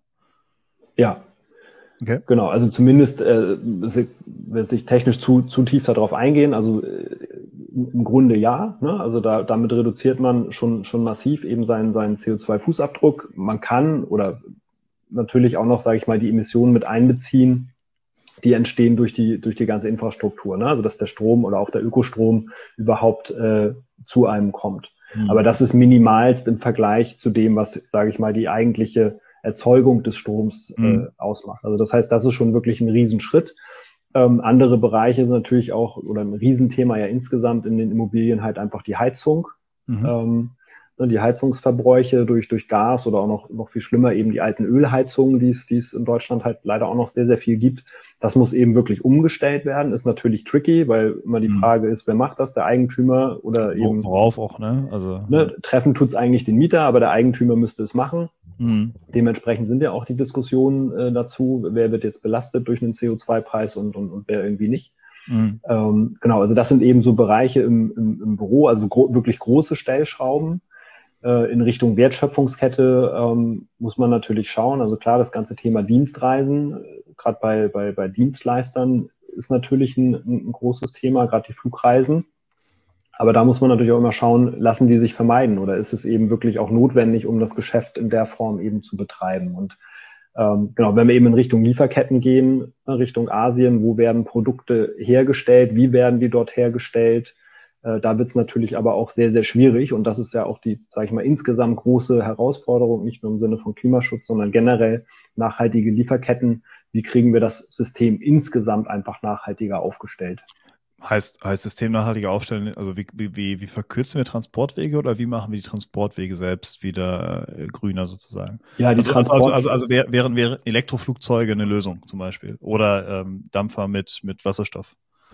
ja, Okay. genau. Also zumindest, äh, wenn sich technisch zu, zu tief darauf eingehen, also äh, im Grunde ja. Ne? Also da, damit reduziert man schon, schon massiv eben seinen, seinen C O zwei Fußabdruck. Man kann oder natürlich auch noch, sage ich mal, die Emissionen mit einbeziehen, die entstehen durch die, durch die ganze Infrastruktur. Ne? Also dass der Strom oder auch der Ökostrom überhaupt äh, zu einem kommt. Hm. Aber das ist minimalst im Vergleich zu dem, was, sage ich mal, die eigentliche Erzeugung des Stroms äh, hm. ausmacht. Also das heißt, das ist schon wirklich ein Riesenschritt. Ähm, andere Bereiche sind natürlich auch, oder ein Riesenthema ja insgesamt in den Immobilien halt einfach die Heizung. Mhm. Ähm, die Heizungsverbräuche durch, durch Gas oder auch noch, noch viel schlimmer eben die alten Ölheizungen, die es, die es in Deutschland halt leider auch noch sehr, sehr viel gibt. Das muss eben wirklich umgestellt werden. Ist natürlich tricky, weil immer die Hm. Frage ist, wer macht das, der Eigentümer oder Wo, eben... Worauf auch, ne? Also, Ne, ja. treffen tut's eigentlich den Mieter, aber der Eigentümer müsste es machen. Hm. Dementsprechend sind ja auch die Diskussionen äh, dazu, wer wird jetzt belastet durch einen C O zwei Preis und, und, und wer irgendwie nicht. Hm. Ähm, genau, also das sind eben so Bereiche im, im, im Büro, also gro- wirklich große Stellschrauben. Äh, in Richtung Wertschöpfungskette ähm, muss man natürlich schauen. Also klar, das ganze Thema Dienstreisen, äh, gerade bei, bei, bei Dienstleistern, ist natürlich ein, ein großes Thema, gerade die Flugreisen. Aber da muss man natürlich auch immer schauen, lassen die sich vermeiden oder ist es eben wirklich auch notwendig, um das Geschäft in der Form eben zu betreiben? Und ähm, genau, wenn wir eben in Richtung Lieferketten gehen, Richtung Asien, wo werden Produkte hergestellt, wie werden die dort hergestellt? Äh, da wird es natürlich aber auch sehr, sehr schwierig und das ist ja auch die, sage ich mal, insgesamt große Herausforderung, nicht nur im Sinne von Klimaschutz, sondern generell nachhaltige Lieferketten. Wie kriegen wir das System insgesamt einfach nachhaltiger aufgestellt? Heißt, heißt System nachhaltiger aufstellen, also wie, wie, wie verkürzen wir Transportwege oder wie machen wir die Transportwege selbst wieder äh, grüner sozusagen? Ja, die Also, also, also, Transport, also, also wär- wären, wären Elektroflugzeuge eine Lösung zum Beispiel oder ähm, Dampfer mit, mit Wasserstoff?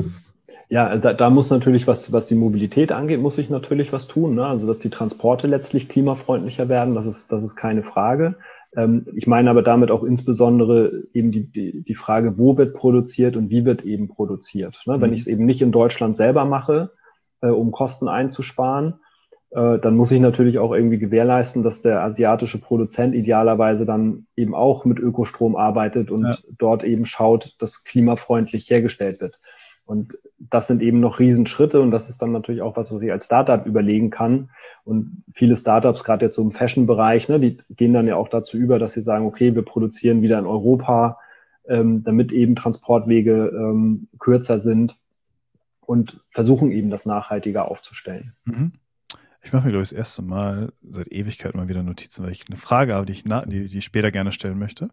Ja, da, da muss natürlich, was, was die Mobilität angeht, muss sich natürlich was tun. Ne? Also, dass die Transporte letztlich klimafreundlicher werden, das ist, das ist keine Frage. Ähm, ich meine aber damit auch insbesondere eben die, die, die Frage, wo wird produziert und wie wird eben produziert. Ne? Mhm. Wenn ich es eben nicht in Deutschland selber mache, äh, um Kosten einzusparen, äh, dann muss ich natürlich auch irgendwie gewährleisten, dass der asiatische Produzent idealerweise dann eben auch mit Ökostrom arbeitet und Ja. dort eben schaut, dass klimafreundlich hergestellt wird. Und das sind eben noch Riesenschritte und das ist dann natürlich auch was, was ich als Startup überlegen kann. Und viele Startups, gerade jetzt so im Fashion-Bereich, ne, die gehen dann ja auch dazu über, dass sie sagen, okay, wir produzieren wieder in Europa, ähm, damit eben Transportwege ähm, kürzer sind und versuchen eben das nachhaltiger aufzustellen. Mhm. Ich mache mir, glaube ich, das erste Mal seit Ewigkeit mal wieder Notizen, weil ich eine Frage habe, die ich, na, die, die ich später gerne stellen möchte.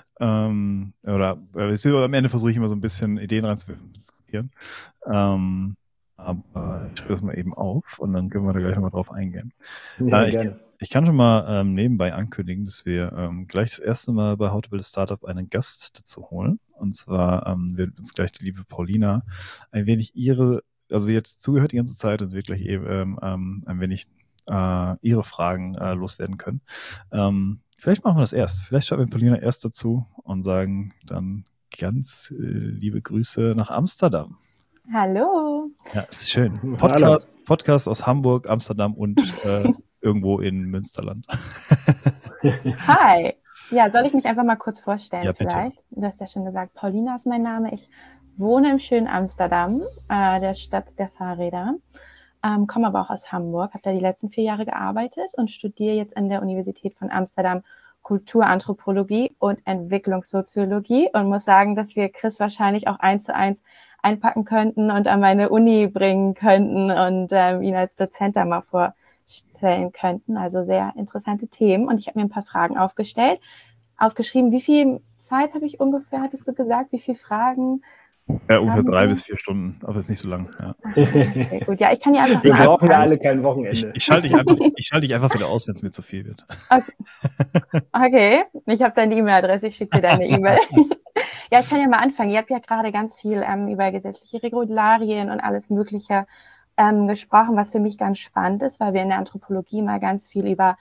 Ähm, oder äh, am Ende versuche ich immer so ein bisschen Ideen reinzuwerfen. Ähm, aber ich schreibe das mal eben auf und dann können wir da gleich mal drauf eingehen. Ja, Äh, ich, gerne. ich kann schon mal ähm, nebenbei ankündigen, dass wir ähm, gleich das erste Mal bei How to Build a Startup einen Gast dazu holen. Und zwar ähm, wird uns gleich die liebe Paulina ein wenig ihre, also sie hat zugehört die ganze Zeit und wird gleich eben ähm, ein wenig äh, ihre Fragen äh, loswerden können. Ähm, vielleicht machen wir das erst. Vielleicht schauen wir Paulina erst dazu und sagen dann ganz äh, liebe Grüße nach Amsterdam. Hallo. Ja, ist schön. Hallo. Podcast, Podcast aus Hamburg, Amsterdam und äh, irgendwo in Münsterland. Hi. Ja, soll ich mich einfach mal kurz vorstellen Ja, bitte. vielleicht? Du hast ja schon gesagt, Paulina ist mein Name. Ich wohne im schönen Amsterdam, äh, der Stadt der Fahrräder, ähm, komme aber auch aus Hamburg, habe da die letzten vier Jahre gearbeitet und studiere jetzt an der Universität von Amsterdam Kulturanthropologie und Entwicklungssoziologie und muss sagen, dass wir Chris wahrscheinlich auch eins zu eins einpacken könnten und an meine Uni bringen könnten und ähm, ihn als Dozent da mal vorstellen könnten. Also sehr interessante Themen. Und ich habe mir ein paar Fragen aufgestellt, aufgeschrieben. Wie viel Zeit habe ich ungefähr, hattest du gesagt? Wie viele Fragen? Ja, ungefähr haben drei wir? bis vier Stunden, aber jetzt nicht so lang. Ja. Okay, gut. Ja, ich kann ja einfach Wir mal brauchen ja anfangen. alle kein Ich, Wochenende. ich schalte dich einfach, ich schalte dich einfach wieder aus, wenn es mir zu viel wird. Okay, okay. Ich habe deine E-Mail-Adresse, ich schicke dir deine E-Mail. Ja, ich kann ja mal anfangen. Ihr habt ja gerade ganz viel ähm, über gesetzliche Regularien und alles Mögliche ähm, gesprochen, was für mich ganz spannend ist, weil wir in der Anthropologie mal ganz viel über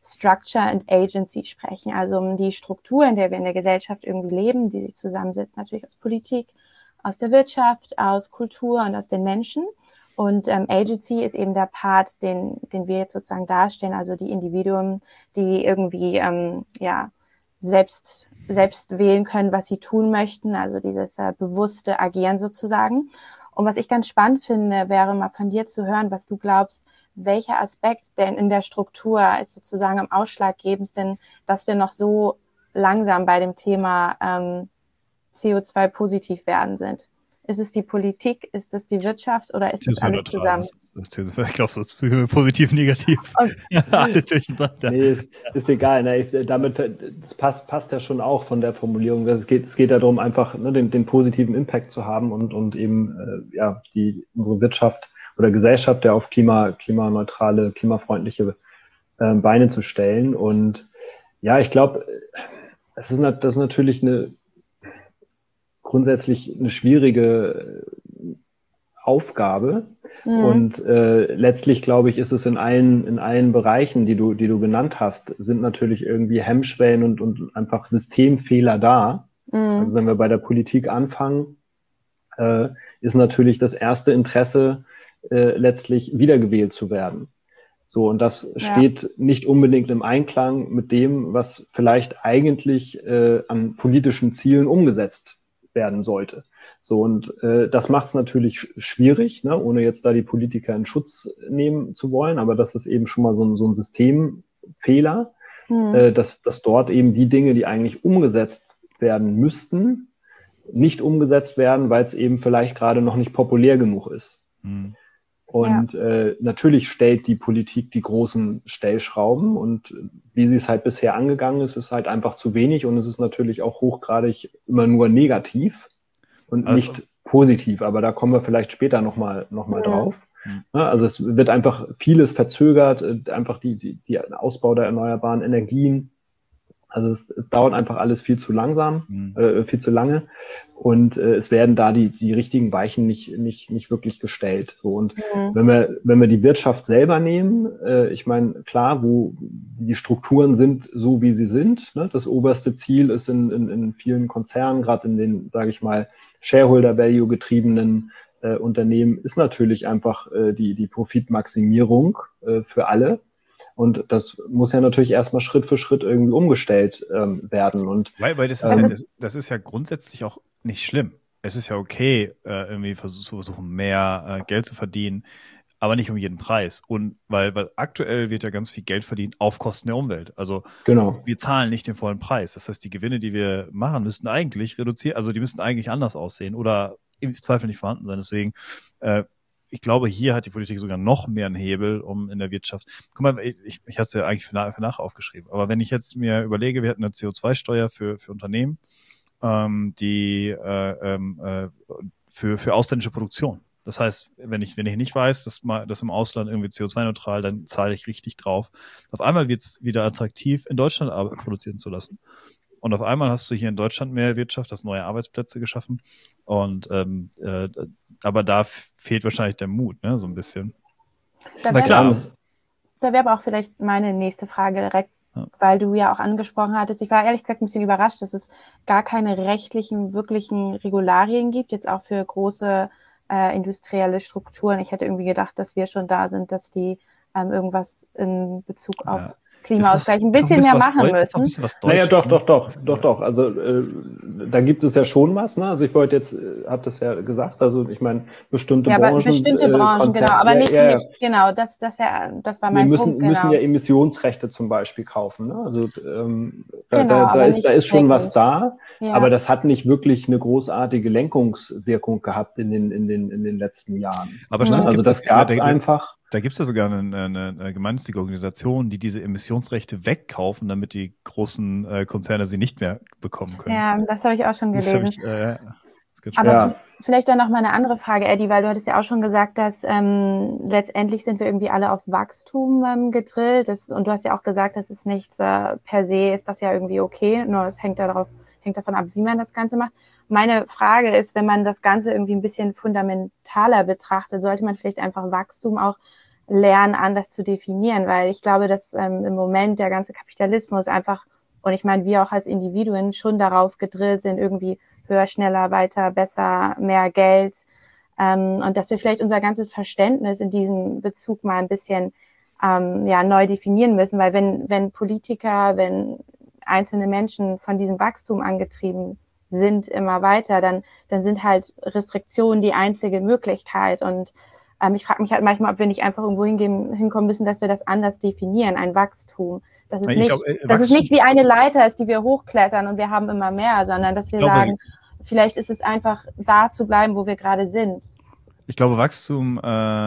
Structure and Agency sprechen, also um die Struktur, in der wir in der Gesellschaft irgendwie leben, die sich zusammensetzt natürlich aus Politik, aus der Wirtschaft, aus Kultur und aus den Menschen. Und ähm, Agency ist eben der Part, den, den wir jetzt sozusagen darstellen, also die Individuen, die irgendwie ähm, ja selbst selbst wählen können, was sie tun möchten, also dieses äh, bewusste Agieren sozusagen. Und was ich ganz spannend finde, wäre mal von dir zu hören, was du glaubst, welcher Aspekt denn in der Struktur ist sozusagen am ausschlaggebendsten, dass wir noch so langsam bei dem Thema ähm, C O zwei positiv werden sind. Ist es die Politik, ist es die Wirtschaft oder ist es alles zusammen? Ich glaube, das ist positiv, negativ. Okay. Alle durcheinander. Nee, ist, ist egal. Ne? Damit das passt, passt ja schon auch von der Formulierung. Es geht, es geht ja darum, einfach ne, den, den positiven Impact zu haben und, und eben äh, ja, die, unsere Wirtschaft oder Gesellschaft ja auf klima, klimaneutrale, klimafreundliche äh, Beine zu stellen. Und ja, ich glaube, das ist, das ist natürlich eine grundsätzlich eine schwierige Aufgabe. Mhm. Und äh, letztlich, glaube ich, ist es in allen, in allen Bereichen, die du, die du genannt hast, sind natürlich irgendwie Hemmschwellen und, und einfach Systemfehler da. Mhm. Also wenn wir bei der Politik anfangen, äh, ist natürlich das erste Interesse, äh, letztlich wiedergewählt zu werden. So, und das ja. steht nicht unbedingt im Einklang mit dem, was vielleicht eigentlich äh, an politischen Zielen umgesetzt werden sollte. So, und äh, das macht es natürlich sch- schwierig, ne, ohne jetzt da die Politiker in Schutz nehmen zu wollen, aber das ist eben schon mal so ein, so ein Systemfehler, mhm. äh, dass, dass dort eben die Dinge, die eigentlich umgesetzt werden müssten, nicht umgesetzt werden, weil es eben vielleicht gerade noch nicht populär genug ist. Mhm. Und ja. äh, natürlich stellt die Politik die großen Stellschrauben und wie sie es halt bisher angegangen ist, ist halt einfach zu wenig und es ist natürlich auch hochgradig immer nur negativ und also, nicht positiv, aber da kommen wir vielleicht später nochmal noch mal ja. drauf. Mhm. Ja, also es wird einfach vieles verzögert, einfach die, die, die Ausbau der erneuerbaren Energien. Also es, es dauert einfach alles viel zu langsam, mhm. äh, viel zu lange und äh, es werden da die die richtigen Weichen nicht nicht nicht wirklich gestellt. So und mhm. wenn wir wenn wir die Wirtschaft selber nehmen, äh, ich meine klar, wo die Strukturen sind so wie sie sind. Ne? Das oberste Ziel ist in in, in vielen Konzernen, gerade in den sage ich mal Shareholder Value getriebenen äh, Unternehmen, ist natürlich einfach äh, die die Profitmaximierung äh, für alle. Und das muss ja natürlich erstmal Schritt für Schritt irgendwie umgestellt ähm, werden. Und, weil, weil das, ist ähm, ja, das, das ist ja grundsätzlich auch nicht schlimm. Es ist ja okay, äh, irgendwie zu versuchen, mehr äh, Geld zu verdienen, aber nicht um jeden Preis. Und weil, weil aktuell wird ja ganz viel Geld verdient auf Kosten der Umwelt. Also genau. Wir zahlen nicht den vollen Preis. Das heißt, die Gewinne, die wir machen, müssten eigentlich reduzieren, also die müssten eigentlich anders aussehen oder im Zweifel nicht vorhanden sein. Deswegen äh, ich glaube, hier hat die Politik sogar noch mehr einen Hebel, um in der Wirtschaft. Guck mal, ich, ich hatte es ja eigentlich für, nach, für nachher aufgeschrieben. Aber wenn ich jetzt mir überlege, wir hätten eine C O zwei Steuer für, für Unternehmen, ähm, die äh, äh, für, für ausländische Produktion. Das heißt, wenn ich, wenn ich nicht weiß, dass mal, dass im Ausland irgendwie C O zwei neutral, dann zahle ich richtig drauf. Auf einmal wird es wieder attraktiv, in Deutschland Arbeit produzieren zu lassen. Und auf einmal hast du hier in Deutschland mehr Wirtschaft, hast neue Arbeitsplätze geschaffen. Und ähm, äh, aber da fehlt wahrscheinlich der Mut, ne, so ein bisschen. Da wäre klar. Da wäre aber auch vielleicht meine nächste Frage direkt, ja. weil du ja auch angesprochen hattest. Ich war ehrlich gesagt ein bisschen überrascht, dass es gar keine rechtlichen, wirklichen Regularien gibt, jetzt auch für große äh, industrielle Strukturen. Ich hätte irgendwie gedacht, dass wir schon da sind, dass die ähm, irgendwas in Bezug auf ja. Klimaausgleich ein bisschen, ein bisschen mehr machen müssen. Bisschen was naja, doch, doch, doch, doch, doch. Also äh, da gibt es ja schon was. Ne? Also ich wollte jetzt, äh, habe das ja gesagt. Also ich meine bestimmte ja, Branchen. Bestimmte Branchen, äh, genau, aber ja, nicht, ja, ja. nicht, genau. Das, das wäre, das war mein Wir müssen, Punkt. Genau. müssen ja Emissionsrechte zum Beispiel kaufen. Ne? Also ähm, da, genau, da, da ist, da ist schon was da. Ja. Aber das hat nicht wirklich eine großartige Lenkungswirkung gehabt in den, in den, in den letzten Jahren. Aber ja. Also das gab es einfach. Da gibt es ja sogar eine, eine, eine gemeinnützige Organisation, die diese Emissionsrechte wegkaufen, damit die großen äh, Konzerne sie nicht mehr bekommen können. Ja, das habe ich auch schon gelesen. Das ich, äh, das Aber ja. vielleicht dann noch mal eine andere Frage, Eddie, weil du hattest ja auch schon gesagt, dass ähm, letztendlich sind wir irgendwie alle auf Wachstum ähm, gedrillt. Das, und du hast ja auch gesagt, das ist nichts äh, per se, ist das ja irgendwie okay, nur es hängt darauf, hängt davon ab, wie man das Ganze macht. Meine Frage ist, wenn man das Ganze irgendwie ein bisschen fundamentaler betrachtet, sollte man vielleicht einfach Wachstum auch lernen, anders zu definieren, weil ich glaube, dass ähm, im Moment der ganze Kapitalismus einfach, und ich meine, wir auch als Individuen schon darauf gedrillt sind, irgendwie höher, schneller, weiter, besser, mehr Geld, ähm, und dass wir vielleicht unser ganzes Verständnis in diesem Bezug mal ein bisschen ähm, ja, neu definieren müssen, weil wenn, wenn Politiker, wenn einzelne Menschen von diesem Wachstum angetrieben sind immer weiter, dann, dann sind halt Restriktionen die einzige Möglichkeit. Und ähm, ich frage mich halt manchmal, ob wir nicht einfach irgendwo hingehen, hinkommen müssen, dass wir das anders definieren, ein Wachstum. Dass es, Ich nicht, glaub, äh, dass es Wachstum- nicht wie eine Leiter ist, die wir hochklettern und wir haben immer mehr, sondern dass wir glaube, sagen, vielleicht ist es einfach da zu bleiben, wo wir gerade sind. Ich glaube, Wachstum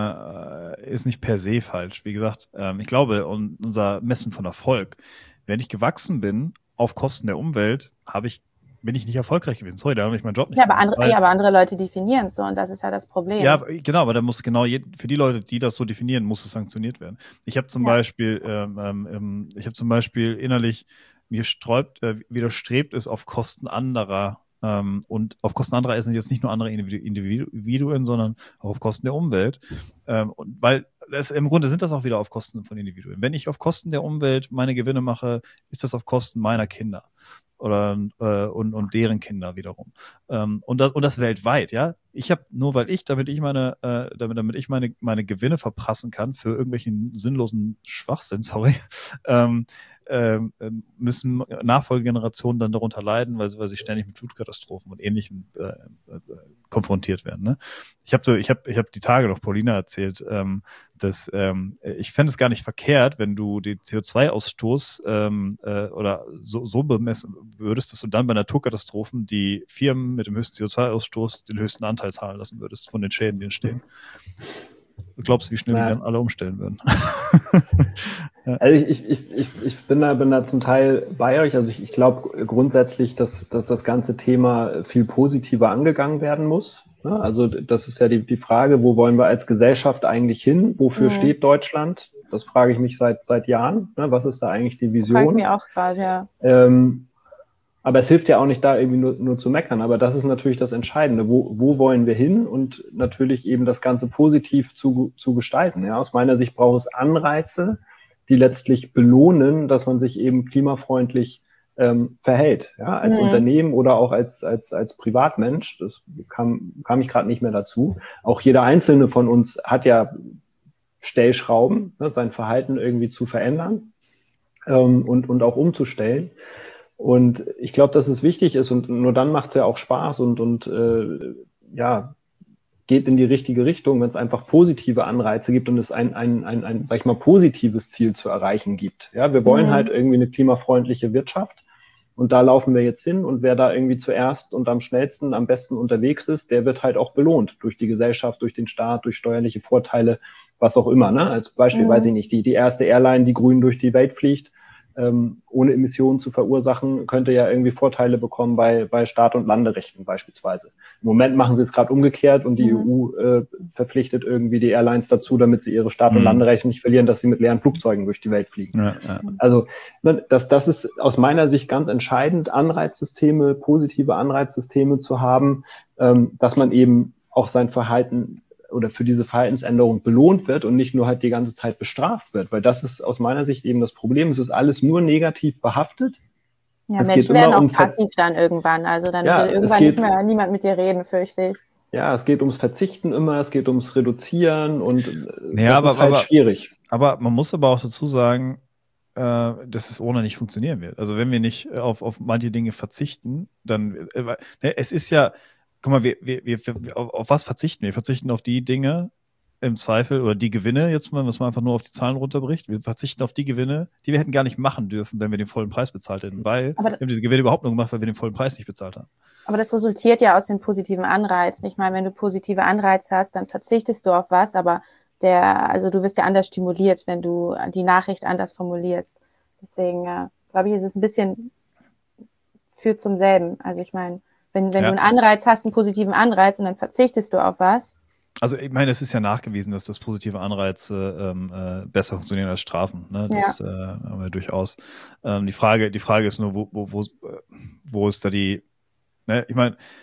äh, ist nicht per se falsch. Wie gesagt, ähm, ich glaube, un unser Messen von Erfolg, wenn ich gewachsen bin auf Kosten der Umwelt, habe ich bin ich nicht erfolgreich gewesen. Sorry, da habe ich meinen Job nicht Ja, aber gemacht. andere, Weil, ja, aber andere Leute definieren es so und das ist ja das Problem. ja, genau, aber da muss genau je, für die Leute, die das so definieren, muss es sanktioniert werden. Ich habe zum Ja. Beispiel, ähm, ähm, ich habe zum Beispiel innerlich mir sträubt, äh, widerstrebt es auf Kosten anderer. Ähm, und auf Kosten anderer sind jetzt nicht nur andere Individu Individuen, sondern auch auf Kosten der Umwelt. Ähm, und weil es, im Grunde sind das auch wieder auf Kosten von Individuen. Wenn ich auf Kosten der Umwelt meine Gewinne mache, ist das auf Kosten meiner Kinder oder äh, und, und deren Kinder wiederum. Ähm, und, das, und das weltweit, ja. Ich habe nur, weil ich, damit ich meine, äh, damit, damit ich meine, meine Gewinne verprassen kann für irgendwelchen sinnlosen Schwachsinn, sorry, ähm, ähm, müssen Nachfolgegenerationen dann darunter leiden, weil, weil sie ständig mit Flutkatastrophen und Ähnlichem äh, äh, konfrontiert werden. Ne? Ich habe so, ich habe, ich habe die Tage noch Paulina erzählt, ähm, dass ähm, ich fände es gar nicht verkehrt, wenn du den C O zwei Ausstoß ähm, äh, oder so, so bemessen würdest, dass du dann bei Naturkatastrophen die Firmen mit dem höchsten C O zwei Ausstoß den höchsten Anteil zahlen lassen würdest von den Schäden, die entstehen. Du glaubst, wie schnell ja. die dann alle umstellen würden? Ja. Also ich, ich, ich, ich bin da, bin da zum Teil bei euch. Also ich, ich glaube grundsätzlich, dass, dass das ganze Thema viel positiver angegangen werden muss. Also das ist ja die, die Frage, wo wollen wir als Gesellschaft eigentlich hin? Wofür mhm. steht Deutschland? Das frage ich mich seit, seit Jahren. Was ist da eigentlich die Vision? Frage ich mir auch gerade, ja. Ähm, aber es hilft ja auch nicht, da irgendwie nur, nur zu meckern. Aber das ist natürlich das Entscheidende. Wo, wo wollen wir hin? Und natürlich eben das Ganze positiv zu, zu gestalten. Ja, aus meiner Sicht braucht es Anreize, die letztlich belohnen, dass man sich eben klimafreundlich ähm, verhält. Ja, als mhm. Unternehmen oder auch als, als, als Privatmensch. Das kam, kam ich gerade nicht mehr dazu. Auch jeder Einzelne von uns hat ja Stellschrauben, ne, sein Verhalten irgendwie zu verändern ähm, und, und auch umzustellen. Und ich glaube, dass es wichtig ist und nur dann macht es ja auch Spaß und, und äh, ja, geht in die richtige Richtung, wenn es einfach positive Anreize gibt und es ein, ein, ein, ein, sag ich mal, positives Ziel zu erreichen gibt. Ja, wir wollen mhm. halt irgendwie eine klimafreundliche Wirtschaft und da laufen wir jetzt hin und wer da irgendwie zuerst und am schnellsten, am besten unterwegs ist, der wird halt auch belohnt durch die Gesellschaft, durch den Staat, durch steuerliche Vorteile, was auch immer. Ne? Als Beispiel, mhm. weiß ich nicht, die, die erste Airline, die grün durch die Welt fliegt, Ähm, ohne Emissionen zu verursachen, könnte ja irgendwie Vorteile bekommen bei, bei Start- und Landerechten beispielsweise. Im Moment machen sie es gerade umgekehrt und die mhm. E U äh, verpflichtet irgendwie die Airlines dazu, damit sie ihre Start- und mhm. Landerechte nicht verlieren, dass sie mit leeren Flugzeugen durch die Welt fliegen. Ja, ja. Also ne, das, das ist aus meiner Sicht ganz entscheidend, Anreizsysteme, positive Anreizsysteme zu haben, ähm, dass man eben auch sein Verhalten oder für diese Verhaltensänderung belohnt wird und nicht nur halt die ganze Zeit bestraft wird, weil das ist aus meiner Sicht eben das Problem. Es ist alles nur negativ behaftet. Ja, es Menschen werden auch um passiv dann irgendwann, also dann ja, will irgendwann geht, nicht mehr niemand mit dir reden, fürchte ich. Ja, es geht ums Verzichten immer, es geht ums Reduzieren und ja, das aber, ist halt aber, schwierig. Aber man muss aber auch dazu sagen, äh, dass es ohne nicht funktionieren wird. Also wenn wir nicht auf, auf manche Dinge verzichten, dann, äh, es ist ja, guck mal, wir, wir, wir, auf, auf was verzichten wir? Wir verzichten auf die Dinge im Zweifel oder die Gewinne, jetzt mal, was man einfach nur auf die Zahlen runterbricht. Wir verzichten auf die Gewinne, die wir hätten gar nicht machen dürfen, wenn wir den vollen Preis bezahlt hätten, weil aber wir haben diese Gewinne überhaupt nur gemacht, weil wir den vollen Preis nicht bezahlt haben. Aber das resultiert ja aus den positiven Anreizen. Ich meine, wenn du positive Anreize hast, dann verzichtest du auf was, aber der, also du wirst ja anders stimuliert, wenn du die Nachricht anders formulierst. Deswegen, äh, glaube ich, ist es ein bisschen führt zum selben. Also ich meine, wenn, wenn ja. du einen Anreiz hast, einen positiven Anreiz und dann verzichtest du auf was. Also ich meine, es ist ja nachgewiesen, dass das positive Anreize ähm, äh, besser funktionieren als Strafen. Ne? Das ja. äh, haben wir durchaus. Ähm, die Frage, die Frage ist nur, wo, wo, wo, wo ist da die, ne? Ich meine,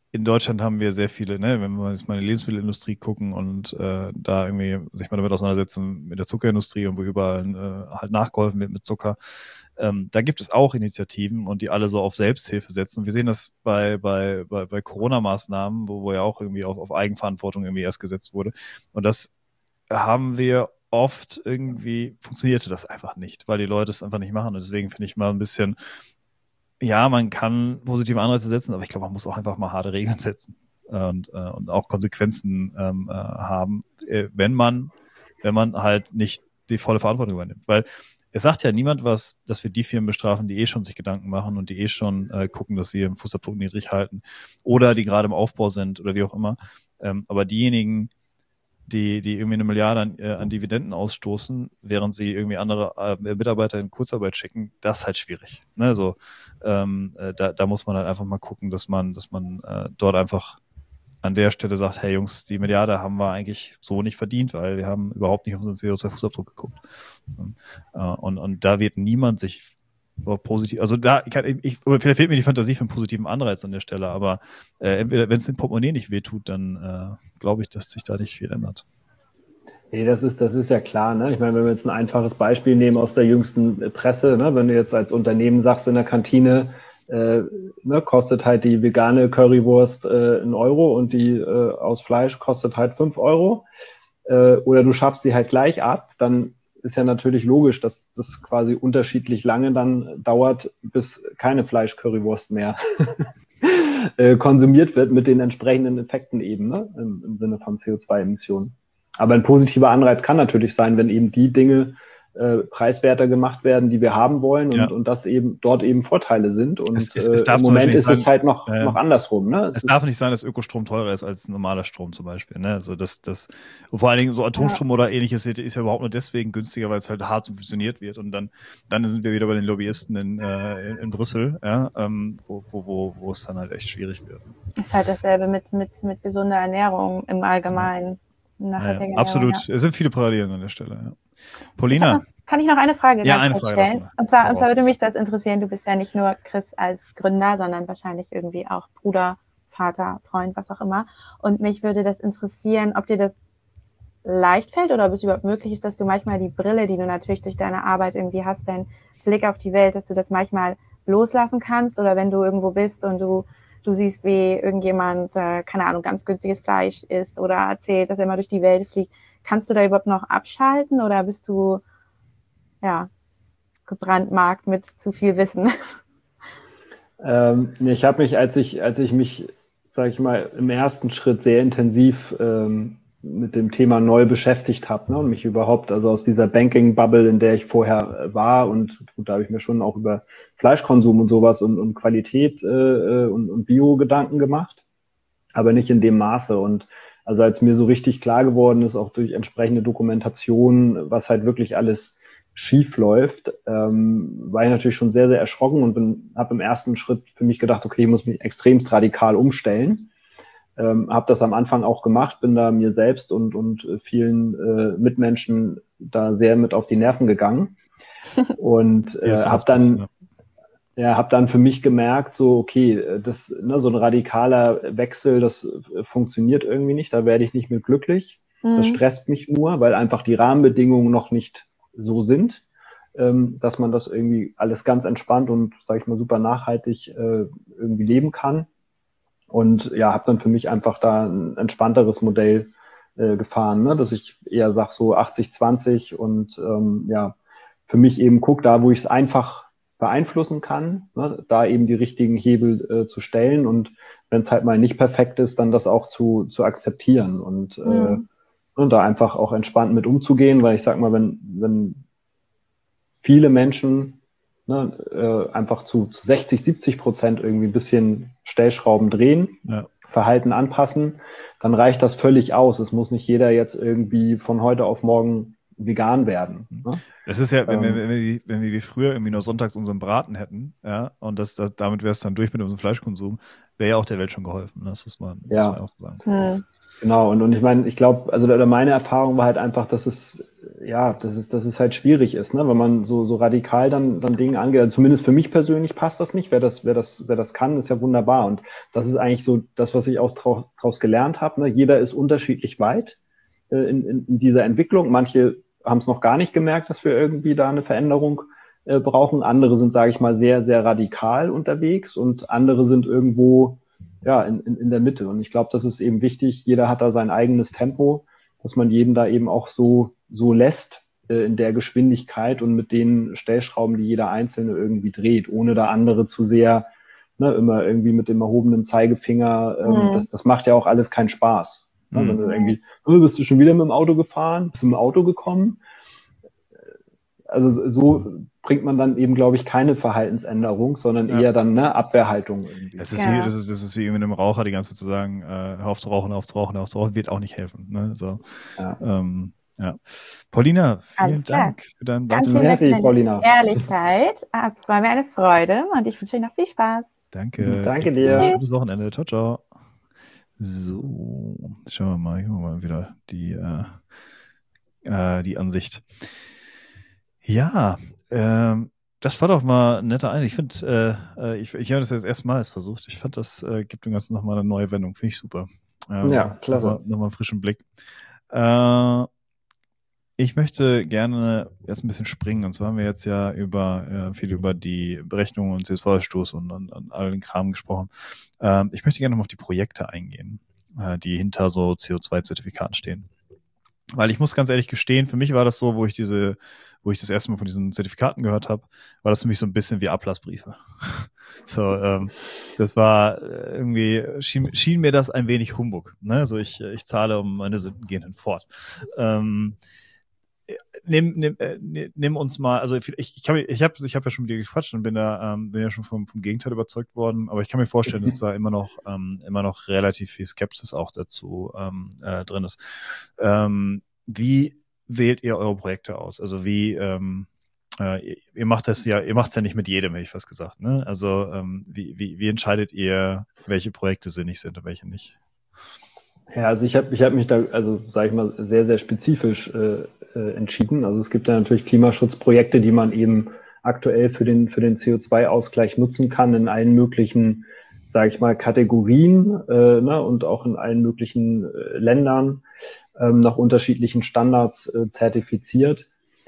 in Deutschland haben wir sehr viele, ne, wenn wir jetzt mal in die Lebensmittelindustrie gucken und äh, da irgendwie sich mal damit auseinandersetzen mit der Zuckerindustrie und wo überall äh, halt nachgeholfen wird mit Zucker. Ähm, da gibt es auch Initiativen und die alle so auf Selbsthilfe setzen. Wir sehen das bei bei bei, bei Corona-Maßnahmen, wo, wo ja auch irgendwie auf, auf Eigenverantwortung irgendwie erst gesetzt wurde. Und das haben wir oft irgendwie, funktionierte das einfach nicht, weil die Leute es einfach nicht machen. Und deswegen finde ich mal ein bisschen, ja, man kann positive Anreize setzen, aber ich glaube, man muss auch einfach mal harte Regeln setzen und, äh, und auch Konsequenzen ähm, äh, haben, äh, wenn man, wenn man halt nicht die volle Verantwortung übernimmt. Weil es sagt ja niemand was, dass wir die Firmen bestrafen, die eh schon sich Gedanken machen und die eh schon äh, gucken, dass sie ihren Fußabdruck niedrig halten oder die gerade im Aufbau sind oder wie auch immer. Ähm, aber diejenigen, die, die irgendwie eine Milliarde an, äh, an Dividenden ausstoßen, während sie irgendwie andere äh, Mitarbeiter in Kurzarbeit schicken, das ist halt schwierig. Ne? Also ähm, äh, da, da muss man halt einfach mal gucken, dass man, dass man äh, dort einfach an der Stelle sagt, hey Jungs, die Milliarde haben wir eigentlich so nicht verdient, weil wir haben überhaupt nicht auf unseren C O zwei Fußabdruck geguckt. Äh, und, und da wird niemand sich positiv, also da kann ich, ich, vielleicht fehlt mir die Fantasie für einen positiven Anreiz an der Stelle, aber äh, entweder, wenn es dem Portemonnaie nicht wehtut, dann äh, glaube ich, dass sich da nicht viel ändert. Nee, das ist, das ist ja klar, ne? Ich meine, wenn wir jetzt ein einfaches Beispiel nehmen aus der jüngsten Presse, ne? Wenn du jetzt als Unternehmen sagst in der Kantine, äh, ne, kostet halt die vegane Currywurst äh, einen Euro und die äh, aus Fleisch kostet halt fünf Euro, äh, oder du schaffst sie halt gleich ab, dann ist ja natürlich logisch, dass das quasi unterschiedlich lange dann dauert, bis keine Fleisch-Currywurst mehr äh, konsumiert wird mit den entsprechenden Effekten eben, ne? Im, im Sinne von C O zwei Emissionen. Aber ein positiver Anreiz kann natürlich sein, wenn eben die Dinge äh, preiswerter gemacht werden, die wir haben wollen und, ja. und dass eben dort eben Vorteile sind. Und es, es, es äh, im Moment ist sagen, es halt noch, äh, noch andersrum. Ne? Es, es ist, darf nicht sein, dass Ökostrom teurer ist als normaler Strom zum Beispiel. Ne? Also das, das, und vor allen Dingen so Atomstrom ja. oder ähnliches ist ja überhaupt nur deswegen günstiger, weil es halt hart subventioniert wird. Und dann, dann sind wir wieder bei den Lobbyisten in, äh, in, in Brüssel, ja? ähm, wo, wo, wo, wo es dann halt echt schwierig wird. Ist halt dasselbe mit, mit, mit gesunder Ernährung im Allgemeinen. Ja. Ja, ja, absolut. Ja. Es sind viele Parallelen an der Stelle. Ja. Paulina. Noch, kann ich noch eine Frage ja, ganz eine kurz Frage stellen? Und zwar, und zwar würde mich das interessieren, du bist ja nicht nur Chris als Gründer, sondern wahrscheinlich irgendwie auch Bruder, Vater, Freund, was auch immer. Und mich würde das interessieren, ob dir das leicht fällt oder ob es überhaupt möglich ist, dass du manchmal die Brille, die du natürlich durch deine Arbeit irgendwie hast, deinen Blick auf die Welt, dass du das manchmal loslassen kannst oder wenn du irgendwo bist und du Du siehst, wie irgendjemand, äh, keine Ahnung, ganz günstiges Fleisch isst oder erzählt, dass er immer durch die Welt fliegt. Kannst du da überhaupt noch abschalten oder bist du, ja, gebrandmarkt mit zu viel Wissen? Ähm, ich habe mich, als ich, als ich mich, sage ich mal, im ersten Schritt sehr intensiv ähm, mit dem Thema neu beschäftigt habe, ne, und mich überhaupt, also aus dieser Banking-Bubble, in der ich vorher war, und gut, da habe ich mir schon auch über Fleischkonsum und sowas und, und Qualität äh, und, und Bio-Gedanken gemacht, aber nicht in dem Maße. Und also als mir so richtig klar geworden ist, auch durch entsprechende Dokumentation, was halt wirklich alles schief läuft, ähm, war ich natürlich schon sehr, sehr erschrocken und habe im ersten Schritt für mich gedacht, okay, ich muss mich extremst radikal umstellen. Ähm, habe das am Anfang auch gemacht, bin da mir selbst und, und vielen äh, Mitmenschen da sehr mit auf die Nerven gegangen und äh, habe dann, ja, hab dann für mich gemerkt, so okay, das, ne, so ein radikaler Wechsel, das äh, funktioniert irgendwie nicht, da werde ich nicht mehr glücklich. Mhm. Das stresst mich nur, weil einfach die Rahmenbedingungen noch nicht so sind, ähm, dass man das irgendwie alles ganz entspannt und, sage ich mal, super nachhaltig äh, irgendwie leben kann. Und ja, habe dann für mich einfach da ein entspannteres Modell äh, gefahren, ne? Dass ich eher sage so achtzig zwanzig und ähm, ja, für mich eben gucke, da wo ich es einfach beeinflussen kann, ne? Da eben die richtigen Hebel äh, zu stellen und wenn es halt mal nicht perfekt ist, dann das auch zu, zu akzeptieren und, mhm. äh, und da einfach auch entspannt mit umzugehen, weil ich sag mal, wenn, wenn viele Menschen Ne, äh, einfach zu, zu sechzig, siebzig Prozent irgendwie ein bisschen Stellschrauben drehen, ja. Verhalten anpassen, dann reicht das völlig aus. Es muss nicht jeder jetzt irgendwie von heute auf morgen vegan werden. Ne? Das ist ja, wenn, ähm, wir, wenn, wir, wenn wir wie früher irgendwie nur sonntags unseren Braten hätten, ja, und das, das, damit wäre es dann durch mit unserem Fleischkonsum, wäre ja auch der Welt schon geholfen. Das muss man, ja. muss man auch so sagen. Hm. Genau, und, und ich meine, ich glaube, also meine Erfahrung war halt einfach, dass es ja, dass es, dass es halt schwierig ist, ne? Wenn man so, so radikal dann, dann Dinge angeht. Also zumindest für mich persönlich passt das nicht. Wer das, wer das, wer das kann, ist ja wunderbar. Und das ist eigentlich so das, was ich aus daraus gelernt habe. Ne? Jeder ist unterschiedlich weit äh, in, in, in dieser Entwicklung. Manche haben es noch gar nicht gemerkt, dass wir irgendwie da eine Veränderung äh, brauchen. Andere sind, sage ich mal, sehr, sehr radikal unterwegs und andere sind irgendwo ja in, in, in der Mitte. Und ich glaube, das ist eben wichtig. Jeder hat da sein eigenes Tempo, dass man jeden da eben auch so, so lässt äh, in der Geschwindigkeit und mit den Stellschrauben, die jeder Einzelne irgendwie dreht, ohne da andere zu sehr, ne, immer irgendwie mit dem erhobenen Zeigefinger. Ähm, Mhm. das, das macht ja auch alles keinen Spaß. Ne? Mhm. Wenn du irgendwie, oh, bist du schon wieder mit dem Auto gefahren? Bist du mit dem Auto gekommen? Also so bringt man dann eben, glaube ich, keine Verhaltensänderung, sondern Ja. eher dann eine Abwehrhaltung irgendwie. Das ist, Ja. wie, das, ist, das ist wie mit einem Raucher die ganze Zeit zu sagen, äh, hör auf zu rauchen, hör auf zu rauchen, hör auf zu rauchen, wird auch nicht helfen. Ne? So, Ja. ähm, ja. Paulina, vielen Alles klar. Dank für deinen Ganz weiteren vielen Dank für Merci, deine Paulina. Ehrlichkeit. Ah, Es war mir eine Freude und ich wünsche euch noch viel Spaß. Danke. Danke Ebenso. dir. Schönes Wochenende. Ciao, ciao. So, schauen wir mal, hier haben wir mal wieder die, äh, äh, die Ansicht. Ja, ähm, das war doch mal ein netter Einblick. Ich finde, äh, äh, ich, ich habe das jetzt erstmals versucht. Ich fand, das äh, gibt dem Ganzen nochmal eine neue Wendung. Finde ich super. Ähm, Ja, klasse. Nochmal, nochmal einen frischen Blick. Äh, ich möchte gerne jetzt ein bisschen springen. Und zwar haben wir jetzt ja über äh, viel über die Berechnung und C O zwei Ausstoß und an, an all den Kram gesprochen. Ähm, ich möchte gerne noch auf die Projekte eingehen, äh, die hinter so C O zwei Zertifikaten stehen. Weil ich muss ganz ehrlich gestehen, für mich war das so, wo ich diese, wo ich das erste Mal von diesen Zertifikaten gehört habe, war das für mich so ein bisschen wie Ablassbriefe. So, ähm, das war äh, irgendwie, schien, schien mir das ein wenig Humbug. Ne? Also ich, ich zahle, um meine Sünden gehen hinfort. Ähm, Nimm, nimm, äh, nimm uns mal, also ich, ich, kann, ich habe ich hab ja schon mit dir gequatscht und bin da ähm, bin ja schon vom, vom Gegenteil überzeugt worden, aber ich kann mir vorstellen, dass da immer noch ähm, immer noch relativ viel Skepsis auch dazu ähm, äh, drin ist. Ähm, wie wählt ihr eure Projekte aus? Also wie ähm, äh, ihr, ihr macht das ja, ihr macht es ja nicht mit jedem, hätte ich fast gesagt. Ne? Also ähm, wie, wie, wie entscheidet ihr, welche Projekte sinnig sind und welche nicht? Ja, also ich habe ich hab mich da, also sage ich mal, sehr, sehr spezifisch äh, äh, entschieden. Also es gibt ja natürlich Klimaschutzprojekte, die man eben aktuell für den, für den C O zwei Ausgleich nutzen kann in allen möglichen, sage ich mal, Kategorien äh, ne, und auch in allen möglichen äh, Ländern ähm, nach unterschiedlichen Standards äh, zertifiziert.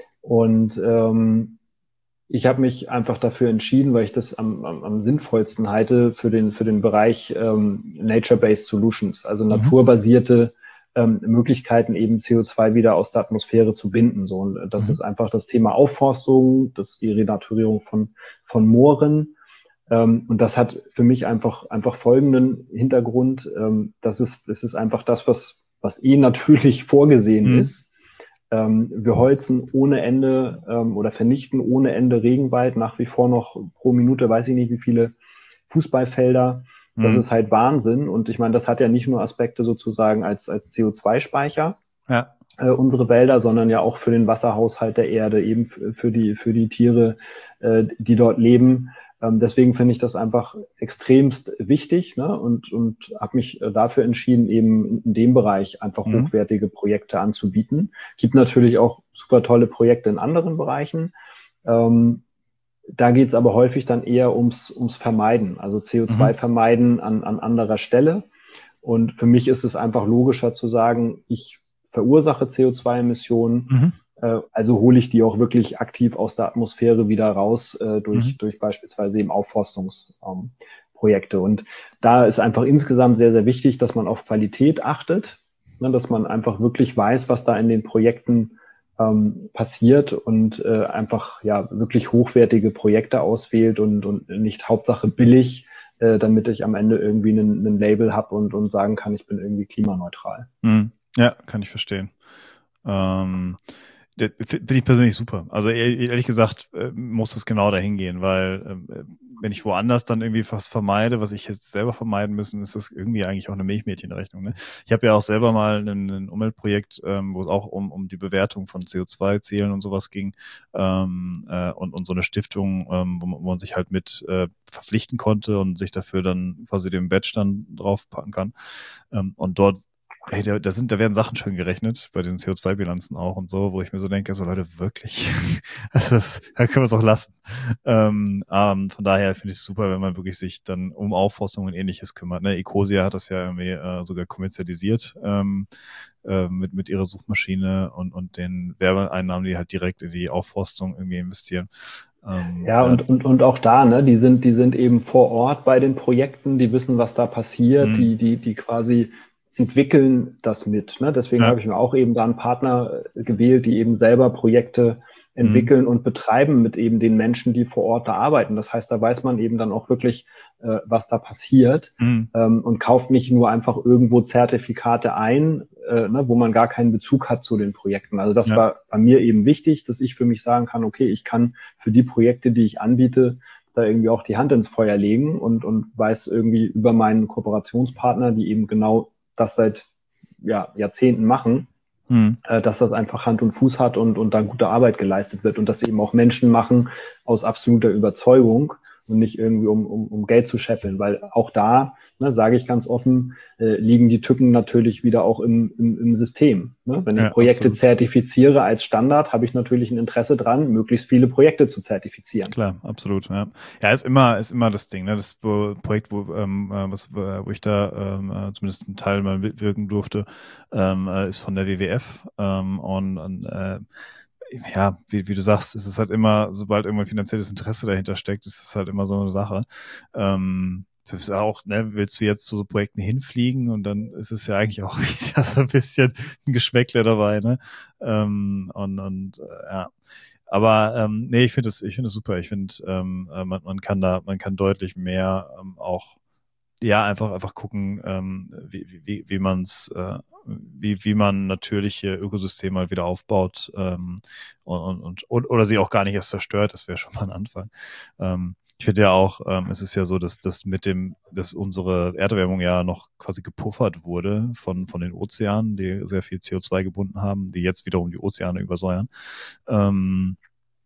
Und ähm, ich habe mich einfach dafür entschieden, weil ich das am, am, am sinnvollsten halte für den, für den Bereich ähm, Nature-Based Solutions, also naturbasierte ähm, Möglichkeiten, eben C O zwei wieder aus der Atmosphäre zu binden. So, und das Mhm. ist einfach das Thema Aufforstung, das ist die Renaturierung von, von Mooren. Ähm, und das hat für mich einfach, einfach folgenden Hintergrund. Ähm, das ist, das ist einfach das, was, was eh natürlich vorgesehen Mhm. ist. Ähm, wir holzen ohne Ende ähm, oder vernichten ohne Ende Regenwald, nach wie vor noch pro Minute, weiß ich nicht, wie viele Fußballfelder. Das Mhm. ist halt Wahnsinn. Und ich meine, das hat ja nicht nur Aspekte sozusagen als, als C O zwei Speicher, Ja. äh, unsere Wälder, sondern ja auch für den Wasserhaushalt der Erde, eben für, für die, für die Tiere, äh, die dort leben. Ähm, deswegen finde ich das einfach extremst wichtig, ne? und, und habe mich dafür entschieden, eben in dem Bereich einfach Mhm. hochwertige Projekte anzubieten. Gibt natürlich auch super tolle Projekte in anderen Bereichen. Ähm, da geht es aber häufig dann eher ums, ums Vermeiden, also C O zwei Mhm. vermeiden an, an anderer Stelle. Und für mich ist es einfach logischer zu sagen, ich verursache C O zwei Emissionen, Mhm. äh, also hole ich die auch wirklich aktiv aus der Atmosphäre wieder raus äh, durch, Mhm. durch beispielsweise eben Aufforstungsprojekte. Ähm, Und da ist einfach insgesamt sehr, sehr wichtig, dass man auf Qualität achtet, ne, dass man einfach wirklich weiß, was da in den Projekten ähm, passiert und äh, einfach ja wirklich hochwertige Projekte auswählt und, und nicht Hauptsache billig, äh, damit ich am Ende irgendwie einen, einen Label habe und, und sagen kann, ich bin irgendwie klimaneutral. Mhm. Ja, kann ich verstehen. Ähm, das finde ich persönlich super. Also ehrlich gesagt äh, muss es genau dahin gehen, weil äh, wenn ich woanders dann irgendwie was vermeide, was ich jetzt selber vermeiden müssen, ist das irgendwie eigentlich auch eine Milchmädchenrechnung. Ne? Ich habe ja auch selber mal ein, ein Umweltprojekt, ähm, wo es auch um, um die Bewertung von C O zwei Zielen und sowas ging ähm, äh, und, und so eine Stiftung, ähm, wo, man, wo man sich halt mit äh, verpflichten konnte und sich dafür dann quasi den Badge dann draufpacken kann. Ähm, und dort Ey, da, da sind, da werden Sachen schön gerechnet, bei den C O zwei Bilanzen auch und so, wo ich mir so denke, so Leute, wirklich, also das, da können wir es auch lassen. Ähm, ähm, von daher finde ich es super, wenn man wirklich sich dann um Aufforstung und Ähnliches kümmert. Ne? Ecosia hat das ja irgendwie äh, sogar kommerzialisiert ähm, äh, mit mit ihrer Suchmaschine und und den Werbeeinnahmen, die halt direkt in die Aufforstung irgendwie investieren. Ähm, Ja, ja, und, und, und auch da, ne, die sind, die sind eben vor Ort bei den Projekten, die wissen, was da passiert, mh, die, die, die quasi entwickeln das mit. Ne? Deswegen ja, habe ich mir auch eben da einen Partner äh, gewählt, die eben selber Projekte mh, entwickeln und betreiben mit eben den Menschen, die vor Ort da arbeiten. Das heißt, da weiß man eben dann auch wirklich, äh, was da passiert, mh, ähm, und kauft nicht nur einfach irgendwo Zertifikate ein, äh, ne, wo man gar keinen Bezug hat zu den Projekten. Also das ja, war bei mir eben wichtig, dass ich für mich sagen kann, okay, ich kann für die Projekte, die ich anbiete, da irgendwie auch die Hand ins Feuer legen und, und weiß irgendwie über meinen Kooperationspartner, die eben genau das seit ja, Jahrzehnten machen, mh, äh, dass das einfach Hand und Fuß hat und, und da gute Arbeit geleistet wird und dass eben auch Menschen machen aus absoluter Überzeugung und nicht irgendwie um, um, um Geld zu scheffeln, weil auch da, ne, sage ich ganz offen, äh, liegen die Tücken natürlich wieder auch im, im, im System. Ne? Wenn ich ja, Projekte absolut. zertifiziere als Standard, habe ich natürlich ein Interesse dran, möglichst viele Projekte zu zertifizieren. Klar, absolut, ja. Ja, ist immer, ist immer das Ding, ne? Das wo, Projekt, wo, ähm, äh, was, wo ich da ähm, äh, zumindest einen Teil mal mitwirken durfte, ähm, äh, ist von der W W F. Ähm, und und äh, ja, wie, wie du sagst, es ist halt immer, sobald irgendwann finanzielles Interesse dahinter steckt, ist es halt immer so eine Sache. Ähm, das ist auch, ne, willst du jetzt zu so Projekten hinfliegen und dann ist es ja eigentlich auch wieder so ein bisschen ein Geschmäckle dabei, ne? Ähm, und und äh, ja. Aber ähm, nee, ich finde es, ich finde es super. Ich finde, ähm, äh, man, man kann da, man kann deutlich mehr ähm, auch, ja, einfach, einfach gucken, ähm, wie, wie, wie man es, äh, wie, wie man natürliche Ökosysteme halt wieder aufbaut ähm, und, und, und oder sie auch gar nicht erst zerstört. Das wäre schon mal ein Anfang. Ähm, ich finde ja auch, ähm, es ist ja so, dass dass mit dem, dass unsere Erderwärmung ja noch quasi gepuffert wurde von von den Ozeanen, die sehr viel C O zwei gebunden haben, die jetzt wiederum die Ozeane übersäuern. Ähm,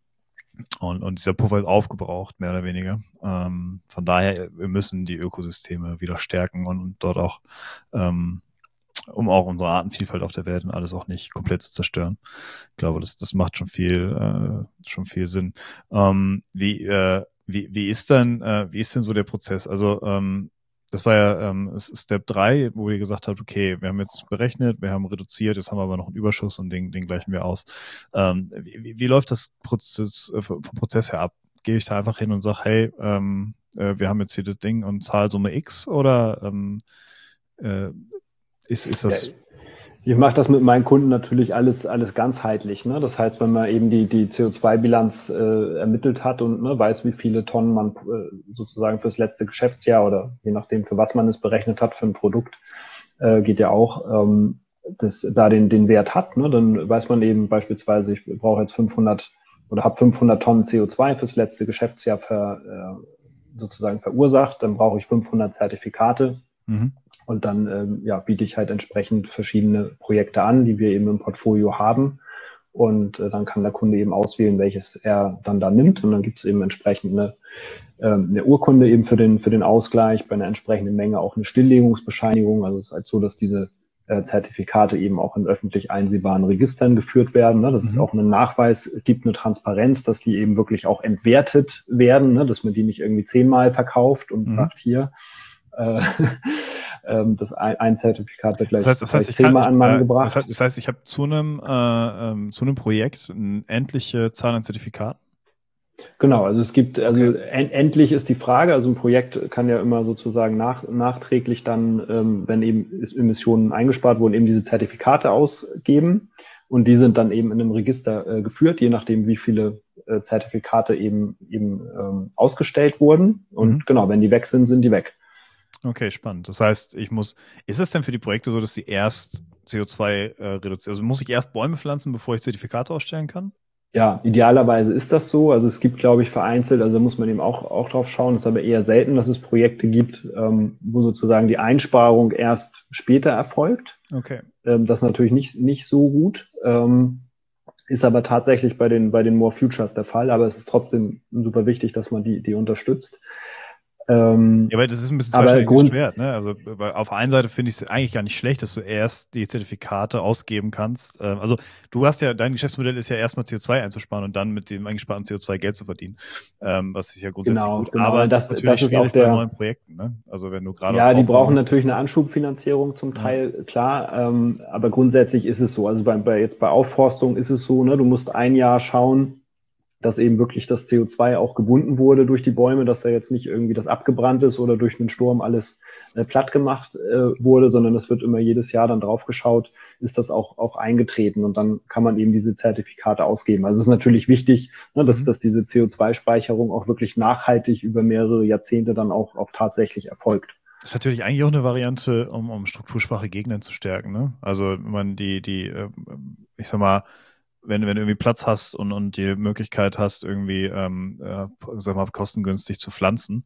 und, und dieser Puffer ist aufgebraucht, mehr oder weniger. Ähm, von daher, wir müssen die Ökosysteme wieder stärken und, und dort auch, ähm, um auch unsere Artenvielfalt auf der Welt und alles auch nicht komplett zu zerstören. Ich glaube, das, das macht schon viel, äh, schon viel Sinn. Ähm, wie, äh, wie, wie ist denn, äh, wie ist denn so der Prozess? Also, ähm, das war ja ähm, es ist Step drei, wo ihr gesagt habt, okay, wir haben jetzt berechnet, wir haben reduziert, jetzt haben wir aber noch einen Überschuss und den, den gleichen wir aus. Ähm, wie, wie läuft das Prozess, äh, vom Prozess her ab? Gehe ich da einfach hin und sage, hey, ähm, äh, wir haben jetzt hier das Ding und Zahlsumme X oder ähm, äh, ist, ist Ja, das ich mache das mit meinen Kunden natürlich alles, alles ganzheitlich. Ne? Das heißt, wenn man eben die, die C O zwei Bilanz äh, ermittelt hat und ne, weiß, wie viele Tonnen man äh, sozusagen fürs letzte Geschäftsjahr oder je nachdem, für was man es berechnet hat, für ein Produkt, äh, geht ja auch, ähm, das da den, den Wert hat. Ne? Dann weiß man eben beispielsweise, ich brauche jetzt fünfhundert oder habe fünfhundert Tonnen C O zwei fürs letzte Geschäftsjahr ver, äh, sozusagen verursacht. Dann brauche ich fünfhundert Zertifikate. mhm. Und dann ähm, ja, biete ich halt entsprechend verschiedene Projekte an, die wir eben im Portfolio haben. Und äh, dann kann der Kunde eben auswählen, welches er dann da nimmt. Und dann gibt es eben entsprechend eine, ähm, eine Urkunde eben für den, für den Ausgleich, bei einer entsprechenden Menge auch eine Stilllegungsbescheinigung. Also es ist halt so, dass diese äh, Zertifikate eben auch in öffentlich einsehbaren Registern geführt werden. Ne? Dass es Mhm. auch einen Nachweis gibt, eine Transparenz, dass die eben wirklich auch entwertet werden, ne? Dass man die nicht irgendwie zehnmal verkauft und Mhm. sagt, hier, äh, das ein, ein Zertifikat wird Das gleich, heißt, das heißt, gleich ich kann, zehnmal ich, an Mann äh, das gebracht. heißt, das heißt, ich habe zu einem, äh, ähm, zu einem Projekt eine endliche Zahl an Zertifikaten. Genau, also es gibt, also Okay. en endlich ist die Frage, also ein Projekt kann ja immer sozusagen nach, nachträglich dann, ähm, wenn eben Emissionen eingespart wurden, eben diese Zertifikate ausgeben und die sind dann eben in einem Register äh, geführt, je nachdem, wie viele äh, Zertifikate eben, eben ähm, ausgestellt wurden und Mhm. genau, wenn die weg sind, sind die weg. Okay, spannend. Das heißt, ich muss, ist es denn für die Projekte so, dass sie erst C O zwei äh, reduzieren? Also muss ich erst Bäume pflanzen, bevor ich Zertifikate ausstellen kann? Ja, idealerweise ist das so. Also es gibt, glaube ich, vereinzelt, also da muss man eben auch, auch drauf schauen, es ist aber eher selten, dass es Projekte gibt, ähm, wo sozusagen die Einsparung erst später erfolgt. Okay. Ähm, das ist natürlich nicht, nicht so gut, ähm, ist aber tatsächlich bei den, bei den More Futures der Fall, aber es ist trotzdem super wichtig, dass man die, die unterstützt. Ähm, Ja, aber das ist ein bisschen aber zweischneidiges Grund, Schwert, ne? Also weil auf der einen Seite finde ich es eigentlich gar nicht schlecht, dass du erst die Zertifikate ausgeben kannst. Ähm, also du hast ja, dein Geschäftsmodell ist ja erstmal C O zwei einzusparen und dann mit dem eingesparten C O zwei Geld zu verdienen. Ähm, was ist ja grundsätzlich genau, gut. genau, Aber weil das ist das, natürlich das ist auch schwierig bei der, neuen Projekten, ne? Also wenn du gerade aus ja, die aufbauen brauchen möchtest. natürlich eine Anschubfinanzierung zum Ja. Teil, klar, ähm, aber grundsätzlich ist es so. Also bei, bei jetzt bei Aufforstung ist es so, ne, du musst ein Jahr schauen, dass eben wirklich das C O zwei auch gebunden wurde durch die Bäume, dass da jetzt nicht irgendwie das abgebrannt ist oder durch einen Sturm alles äh, platt gemacht äh, wurde, sondern es wird immer jedes Jahr dann drauf geschaut, ist das auch, auch eingetreten und dann kann man eben diese Zertifikate ausgeben. Also es ist natürlich wichtig, ne, dass, Mhm. dass diese C O zwei Speicherung auch wirklich nachhaltig über mehrere Jahrzehnte dann auch, auch tatsächlich erfolgt. Das ist natürlich eigentlich auch eine Variante, um, um strukturschwache Gegner zu stärken, ne? Also wenn man die, die, äh, ich sag mal, wenn, wenn du irgendwie Platz hast und, und die Möglichkeit hast, irgendwie, ähm, äh, sag mal, kostengünstig zu pflanzen,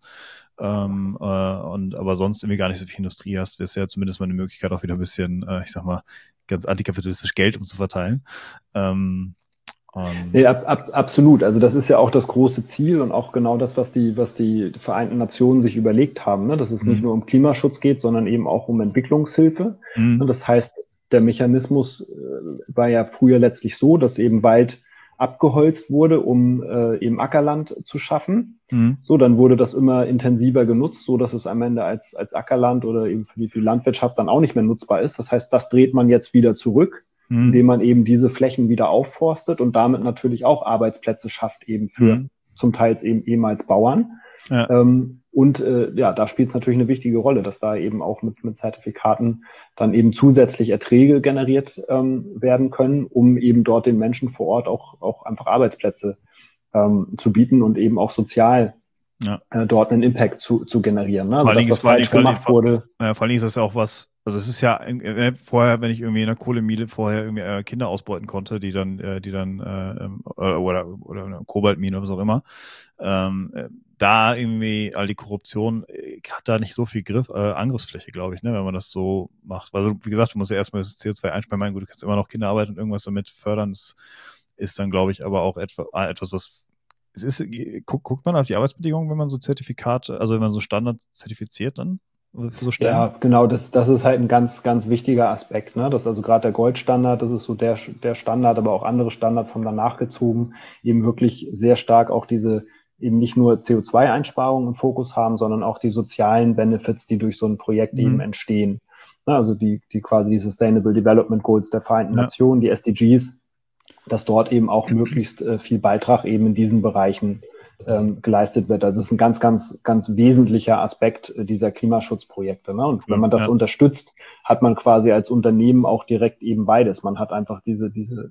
ähm, äh, und aber sonst irgendwie gar nicht so viel Industrie hast, wäre es ja zumindest mal eine Möglichkeit, auch wieder ein bisschen, äh, ich sag mal, ganz antikapitalistisch Geld umzuverteilen. Ähm, und Nee, ab, ab, absolut. Also das ist ja auch das große Ziel und auch genau das, was die, was die Vereinten Nationen sich überlegt haben, ne? Dass es nicht Mhm. nur um Klimaschutz geht, sondern eben auch um Entwicklungshilfe. Mhm. Das heißt, der Mechanismus äh, war ja früher letztlich so, dass eben Wald abgeholzt wurde, um äh, eben Ackerland zu schaffen. Mhm. So, dann wurde das immer intensiver genutzt, so dass es am Ende als, als Ackerland oder eben für die, für die Landwirtschaft dann auch nicht mehr nutzbar ist. Das heißt, das dreht man jetzt wieder zurück, Mhm. indem man eben diese Flächen wieder aufforstet und damit natürlich auch Arbeitsplätze schafft, eben für Mhm. zum Teil eben ehemals Bauern. Ja. Ähm, und äh, ja, da spielt es natürlich eine wichtige Rolle, dass da eben auch mit, mit Zertifikaten dann eben zusätzlich Erträge generiert ähm, werden können, um eben dort den Menschen vor Ort auch, auch einfach Arbeitsplätze ähm, zu bieten und eben auch sozial Ja. äh, dort einen Impact zu, zu generieren. Ne? Also Vor allen das, Dingen was ist, vor allen Dingen, falsch vor allen Dingen, gemacht vor, wurde. ja, vor allen Dingen ist das ja auch was, also es ist ja äh, vorher, wenn ich irgendwie in einer Kohlemine vorher irgendwie äh, Kinder ausbeuten konnte, die dann, äh, die dann äh, ähm, oder oder eine Kobaltmine oder was auch immer, ähm, äh, da irgendwie all die Korruption äh, hat da nicht so viel Griff, äh, Angriffsfläche, glaube ich, ne, wenn man das so macht. Also wie gesagt, du musst ja erstmal das C O zwei einsparen. Mein gut, du kannst immer noch Kinderarbeit und irgendwas damit fördern. Das ist dann, glaube ich, aber auch etwa, äh, etwas, was es ist, guckt, guckt man auf die Arbeitsbedingungen, wenn man so Zertifikate, also wenn man so Standard zertifiziert dann für so Stellen? Ja, genau, das, das ist halt ein ganz, ganz wichtiger Aspekt. Ne? Das ist also gerade der Goldstandard, das ist so der, der Standard, aber auch andere Standards haben danach gezogen, eben wirklich sehr stark auch diese eben nicht nur C O zwei Einsparungen im Fokus haben, sondern auch die sozialen Benefits, die durch so ein Projekt Mhm. eben entstehen. Ne? Also die, die quasi die Sustainable Development Goals der Vereinten Ja. Nationen, die S D Gs, dass dort eben auch möglichst äh, viel Beitrag eben in diesen Bereichen ähm, geleistet wird. Also es ist ein ganz, ganz, ganz wesentlicher Aspekt äh, dieser Klimaschutzprojekte. Ne? Und Cool. wenn man das Ja. unterstützt, hat man quasi als Unternehmen auch direkt eben beides. Man hat einfach diese, diese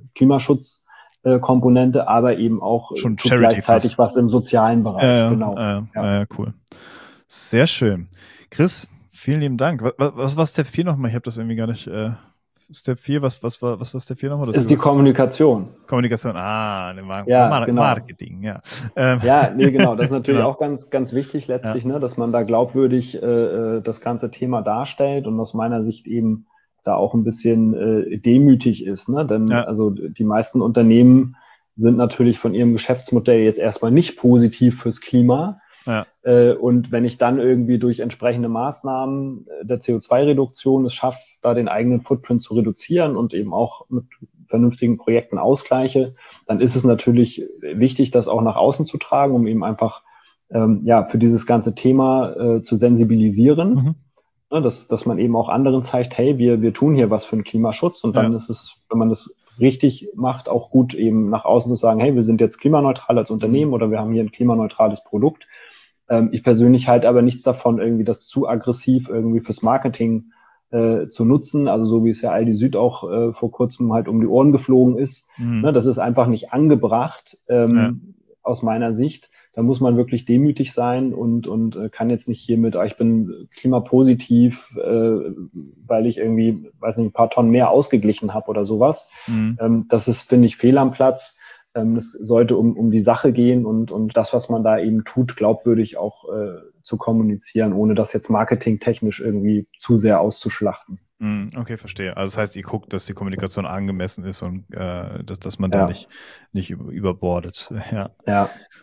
Klimaschutzkomponente, äh, aber eben auch Schon äh, tut Charity gleichzeitig fast. was im sozialen Bereich. Ja, ja, Genau. ja, Ja. ja, cool. Sehr schön. Chris, vielen lieben Dank. Was, was war Step vier nochmal? Ich habe das irgendwie gar nicht. Äh, Step vier, was, was, war, was war Step vier nochmal? Das Ist die Kommunikation. Kommunikation. Ah, Mar Ja, Mar genau. Marketing, ja. Ähm, Ja, nee, genau. Das ist natürlich genau. auch ganz, ganz wichtig letztlich, Ja. ne, dass man da glaubwürdig äh, äh, das ganze Thema darstellt und aus meiner Sicht eben da auch ein bisschen äh, demütig ist, ne? Denn Ja. also die meisten Unternehmen sind natürlich von ihrem Geschäftsmodell jetzt erstmal nicht positiv fürs Klima. Ja. Äh, und wenn ich dann irgendwie durch entsprechende Maßnahmen der C O zwei Reduktion es schaffe, da den eigenen Footprint zu reduzieren und eben auch mit vernünftigen Projekten ausgleiche, dann ist es natürlich wichtig, das auch nach außen zu tragen, um eben einfach ähm, ja für dieses ganze Thema äh, zu sensibilisieren, Mhm. ne, dass, dass man eben auch anderen zeigt, hey, wir, wir tun hier was für den Klimaschutz und dann Ja. ist es, wenn man das richtig macht, auch gut eben nach außen zu sagen, hey, wir sind jetzt klimaneutral als Unternehmen Mhm. oder wir haben hier ein klimaneutrales Produkt. Ähm, ich persönlich halte aber nichts davon, irgendwie das zu aggressiv irgendwie fürs Marketing äh, zu nutzen, also so wie es ja Aldi Süd auch äh, vor kurzem halt um die Ohren geflogen ist. Mhm. Ne, das ist einfach nicht angebracht, ähm, Ja. aus meiner Sicht. Da muss man wirklich demütig sein und, und äh, kann jetzt nicht hier mit, ah, ich bin klimapositiv, äh, weil ich irgendwie, weiß nicht, ein paar Tonnen mehr ausgeglichen habe oder sowas. Mhm. Ähm, das ist, finde ich, fehl am Platz. Ähm, es sollte um, um die Sache gehen und, und das, was man da eben tut, glaubwürdig auch äh, zu kommunizieren, ohne das jetzt marketingtechnisch irgendwie zu sehr auszuschlachten. Okay, verstehe. Also das heißt, ihr guckt, dass die Kommunikation angemessen ist und äh, dass, dass man da Ja. nicht, nicht über, überbordet. Ja. Ja.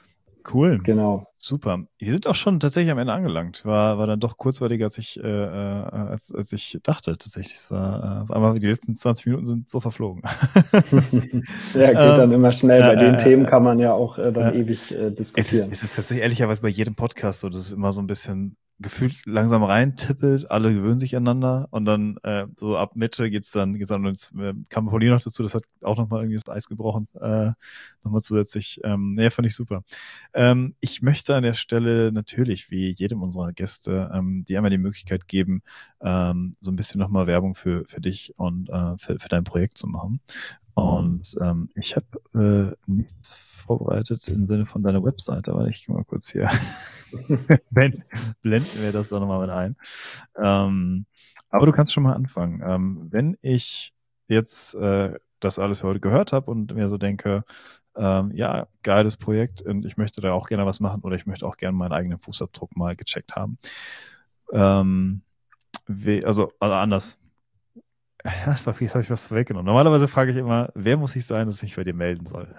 Cool. Genau. Super. Wir sind auch schon tatsächlich am Ende angelangt. War, war dann doch kurzweiliger, als ich, äh, als, als ich dachte, tatsächlich. Es war, äh, einmal die letzten zwanzig Minuten sind so verflogen. Ja, geht dann immer schnell. Bei äh, den äh, Themen äh, kann man ja auch äh, dann äh, ewig äh, es, ist, diskutieren. es ist tatsächlich ehrlicherweise bei jedem Podcast so, dass es immer so ein bisschen gefühlt langsam reintippelt, alle gewöhnen sich aneinander und dann äh, so ab Mitte geht's dann, geht's dann und jetzt äh, kam Pauline noch dazu, das hat auch nochmal irgendwie das Eis gebrochen, äh, nochmal zusätzlich. Ähm, nee, fand ich super. Ähm, ich möchte an der Stelle natürlich, wie jedem unserer Gäste, ähm, dir einmal die Möglichkeit geben, ähm, so ein bisschen nochmal Werbung für, für dich und äh, für, für dein Projekt zu machen. Und ähm, ich habe äh, nichts vorbereitet im Sinne von deiner Webseite, aber ich gehe mal kurz hier blenden wir das doch nochmal mit ein. Ähm, aber du kannst schon mal anfangen. Ähm, wenn ich jetzt äh, das alles heute gehört habe und mir so denke, ähm, ja, geiles Projekt und ich möchte da auch gerne was machen oder ich möchte auch gerne meinen eigenen Fußabdruck mal gecheckt haben. Ähm, we, also, also anders. Das war, jetzt habe ich was vorweggenommen. Normalerweise frage ich immer, wer muss ich sein, dass ich mich bei dir melden soll?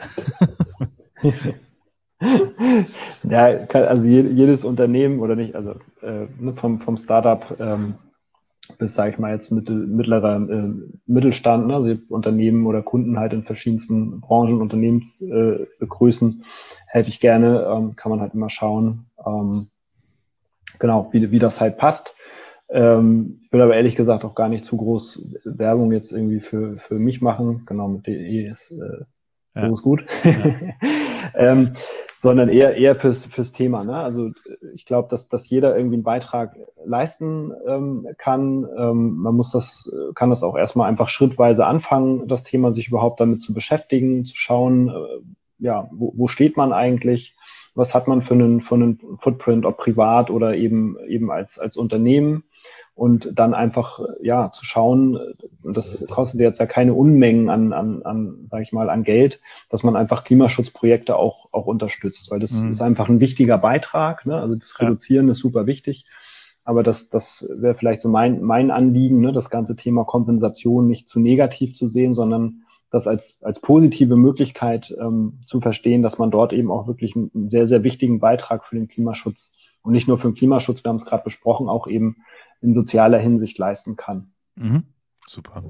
Ja, kann, also jedes Unternehmen oder nicht, also äh, vom, vom Startup ähm, bis, sage ich mal, jetzt mittel, mittlerer äh, Mittelstand, ne? Also Unternehmen oder Kunden halt in verschiedensten Branchen, Unternehmensgrößen, äh, helfe ich gerne, ähm, kann man halt immer schauen, ähm, genau, wie, wie das halt passt. Ähm, ich will aber ehrlich gesagt auch gar nicht zu groß Werbung jetzt irgendwie für, für mich machen. Genau, mit de ist äh, so Ja. ist gut. Ja. ähm, sondern eher eher fürs fürs Thema. Ne? Also ich glaube, dass dass jeder irgendwie einen Beitrag leisten ähm, kann. Ähm, man muss das kann das auch erstmal einfach schrittweise anfangen, das Thema sich überhaupt damit zu beschäftigen, zu schauen, äh, ja, wo, wo steht man eigentlich? Was hat man für einen, für einen Footprint, ob privat oder eben, eben als, als Unternehmen? Und dann einfach, ja, zu schauen, und das kostet jetzt ja keine Unmengen an, an, an sag ich mal, an Geld, dass man einfach Klimaschutzprojekte auch, auch unterstützt, weil das mhm. ist einfach ein wichtiger Beitrag, ne? Also das Reduzieren ja. ist super wichtig. Aber das, das wäre vielleicht so mein, mein Anliegen, ne? Das ganze Thema Kompensation nicht zu negativ zu sehen, sondern das als, als positive Möglichkeit ähm, zu verstehen, dass man dort eben auch wirklich einen, einen sehr, sehr wichtigen Beitrag für den Klimaschutz und nicht nur für den Klimaschutz, wir haben es gerade besprochen, auch eben in sozialer Hinsicht leisten kann. Mhm. Super.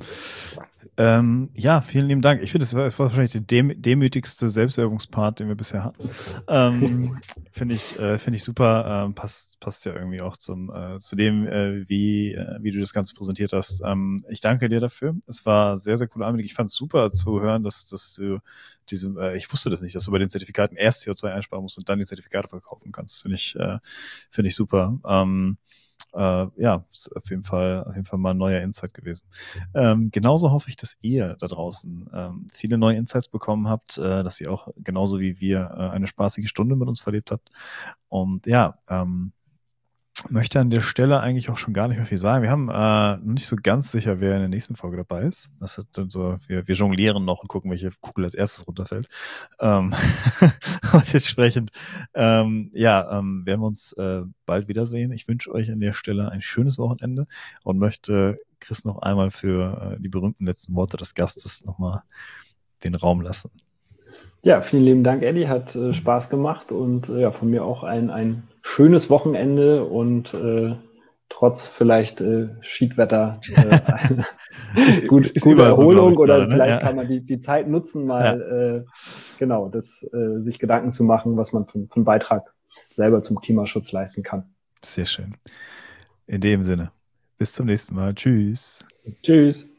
Ähm, ja, vielen lieben Dank. Ich finde, das war, das war wahrscheinlich der dem, demütigste Selbstwerbungspart, den wir bisher hatten. Ähm, finde ich, äh, finde ich super. Ähm, passt, passt ja irgendwie auch zum, äh, zu dem, äh, wie, äh, wie du das Ganze präsentiert hast. Ähm, ich danke dir dafür. Es war sehr, sehr cooler Einblick. Ich fand es super zu hören, dass, dass du diese, äh, ich wusste das nicht, dass du bei den Zertifikaten erst C O zwei einsparen musst und dann die Zertifikate verkaufen kannst. Finde ich, äh, finde ich super. Ähm, Äh, ja, ist auf jeden Fall, auf jeden Fall mal ein neuer Insight gewesen. Ähm, genauso hoffe ich, dass ihr da draußen ähm, viele neue Insights bekommen habt, äh, dass ihr auch genauso wie wir äh, eine spaßige Stunde mit uns verlebt habt. Und ja, ähm, möchte an der Stelle eigentlich auch schon gar nicht mehr viel sagen. Wir haben äh, noch nicht so ganz sicher, wer in der nächsten Folge dabei ist. Das ist dann so, wir, wir jonglieren noch und gucken, welche Kugel als erstes runterfällt. Ähm, und entsprechend, ähm, ja, ähm, werden wir uns äh, bald wiedersehen. Ich wünsche euch an der Stelle ein schönes Wochenende und möchte Chris noch einmal für äh, die berühmten letzten Worte des Gastes nochmal den Raum lassen. Ja, vielen lieben Dank, Eddie. Hat äh, Spaß gemacht und äh, ja, von mir auch ein, ein schönes Wochenende und äh, trotz vielleicht äh, Schiedwetter äh, ist, gut, ist, ist gute Erholung so, oder gerade, ne? vielleicht Ja. kann man die, die Zeit nutzen, mal ja. äh, genau, das äh, sich Gedanken zu machen, was man für, für einen Beitrag selber zum Klimaschutz leisten kann. Sehr schön. In dem Sinne, bis zum nächsten Mal. Tschüss. Tschüss.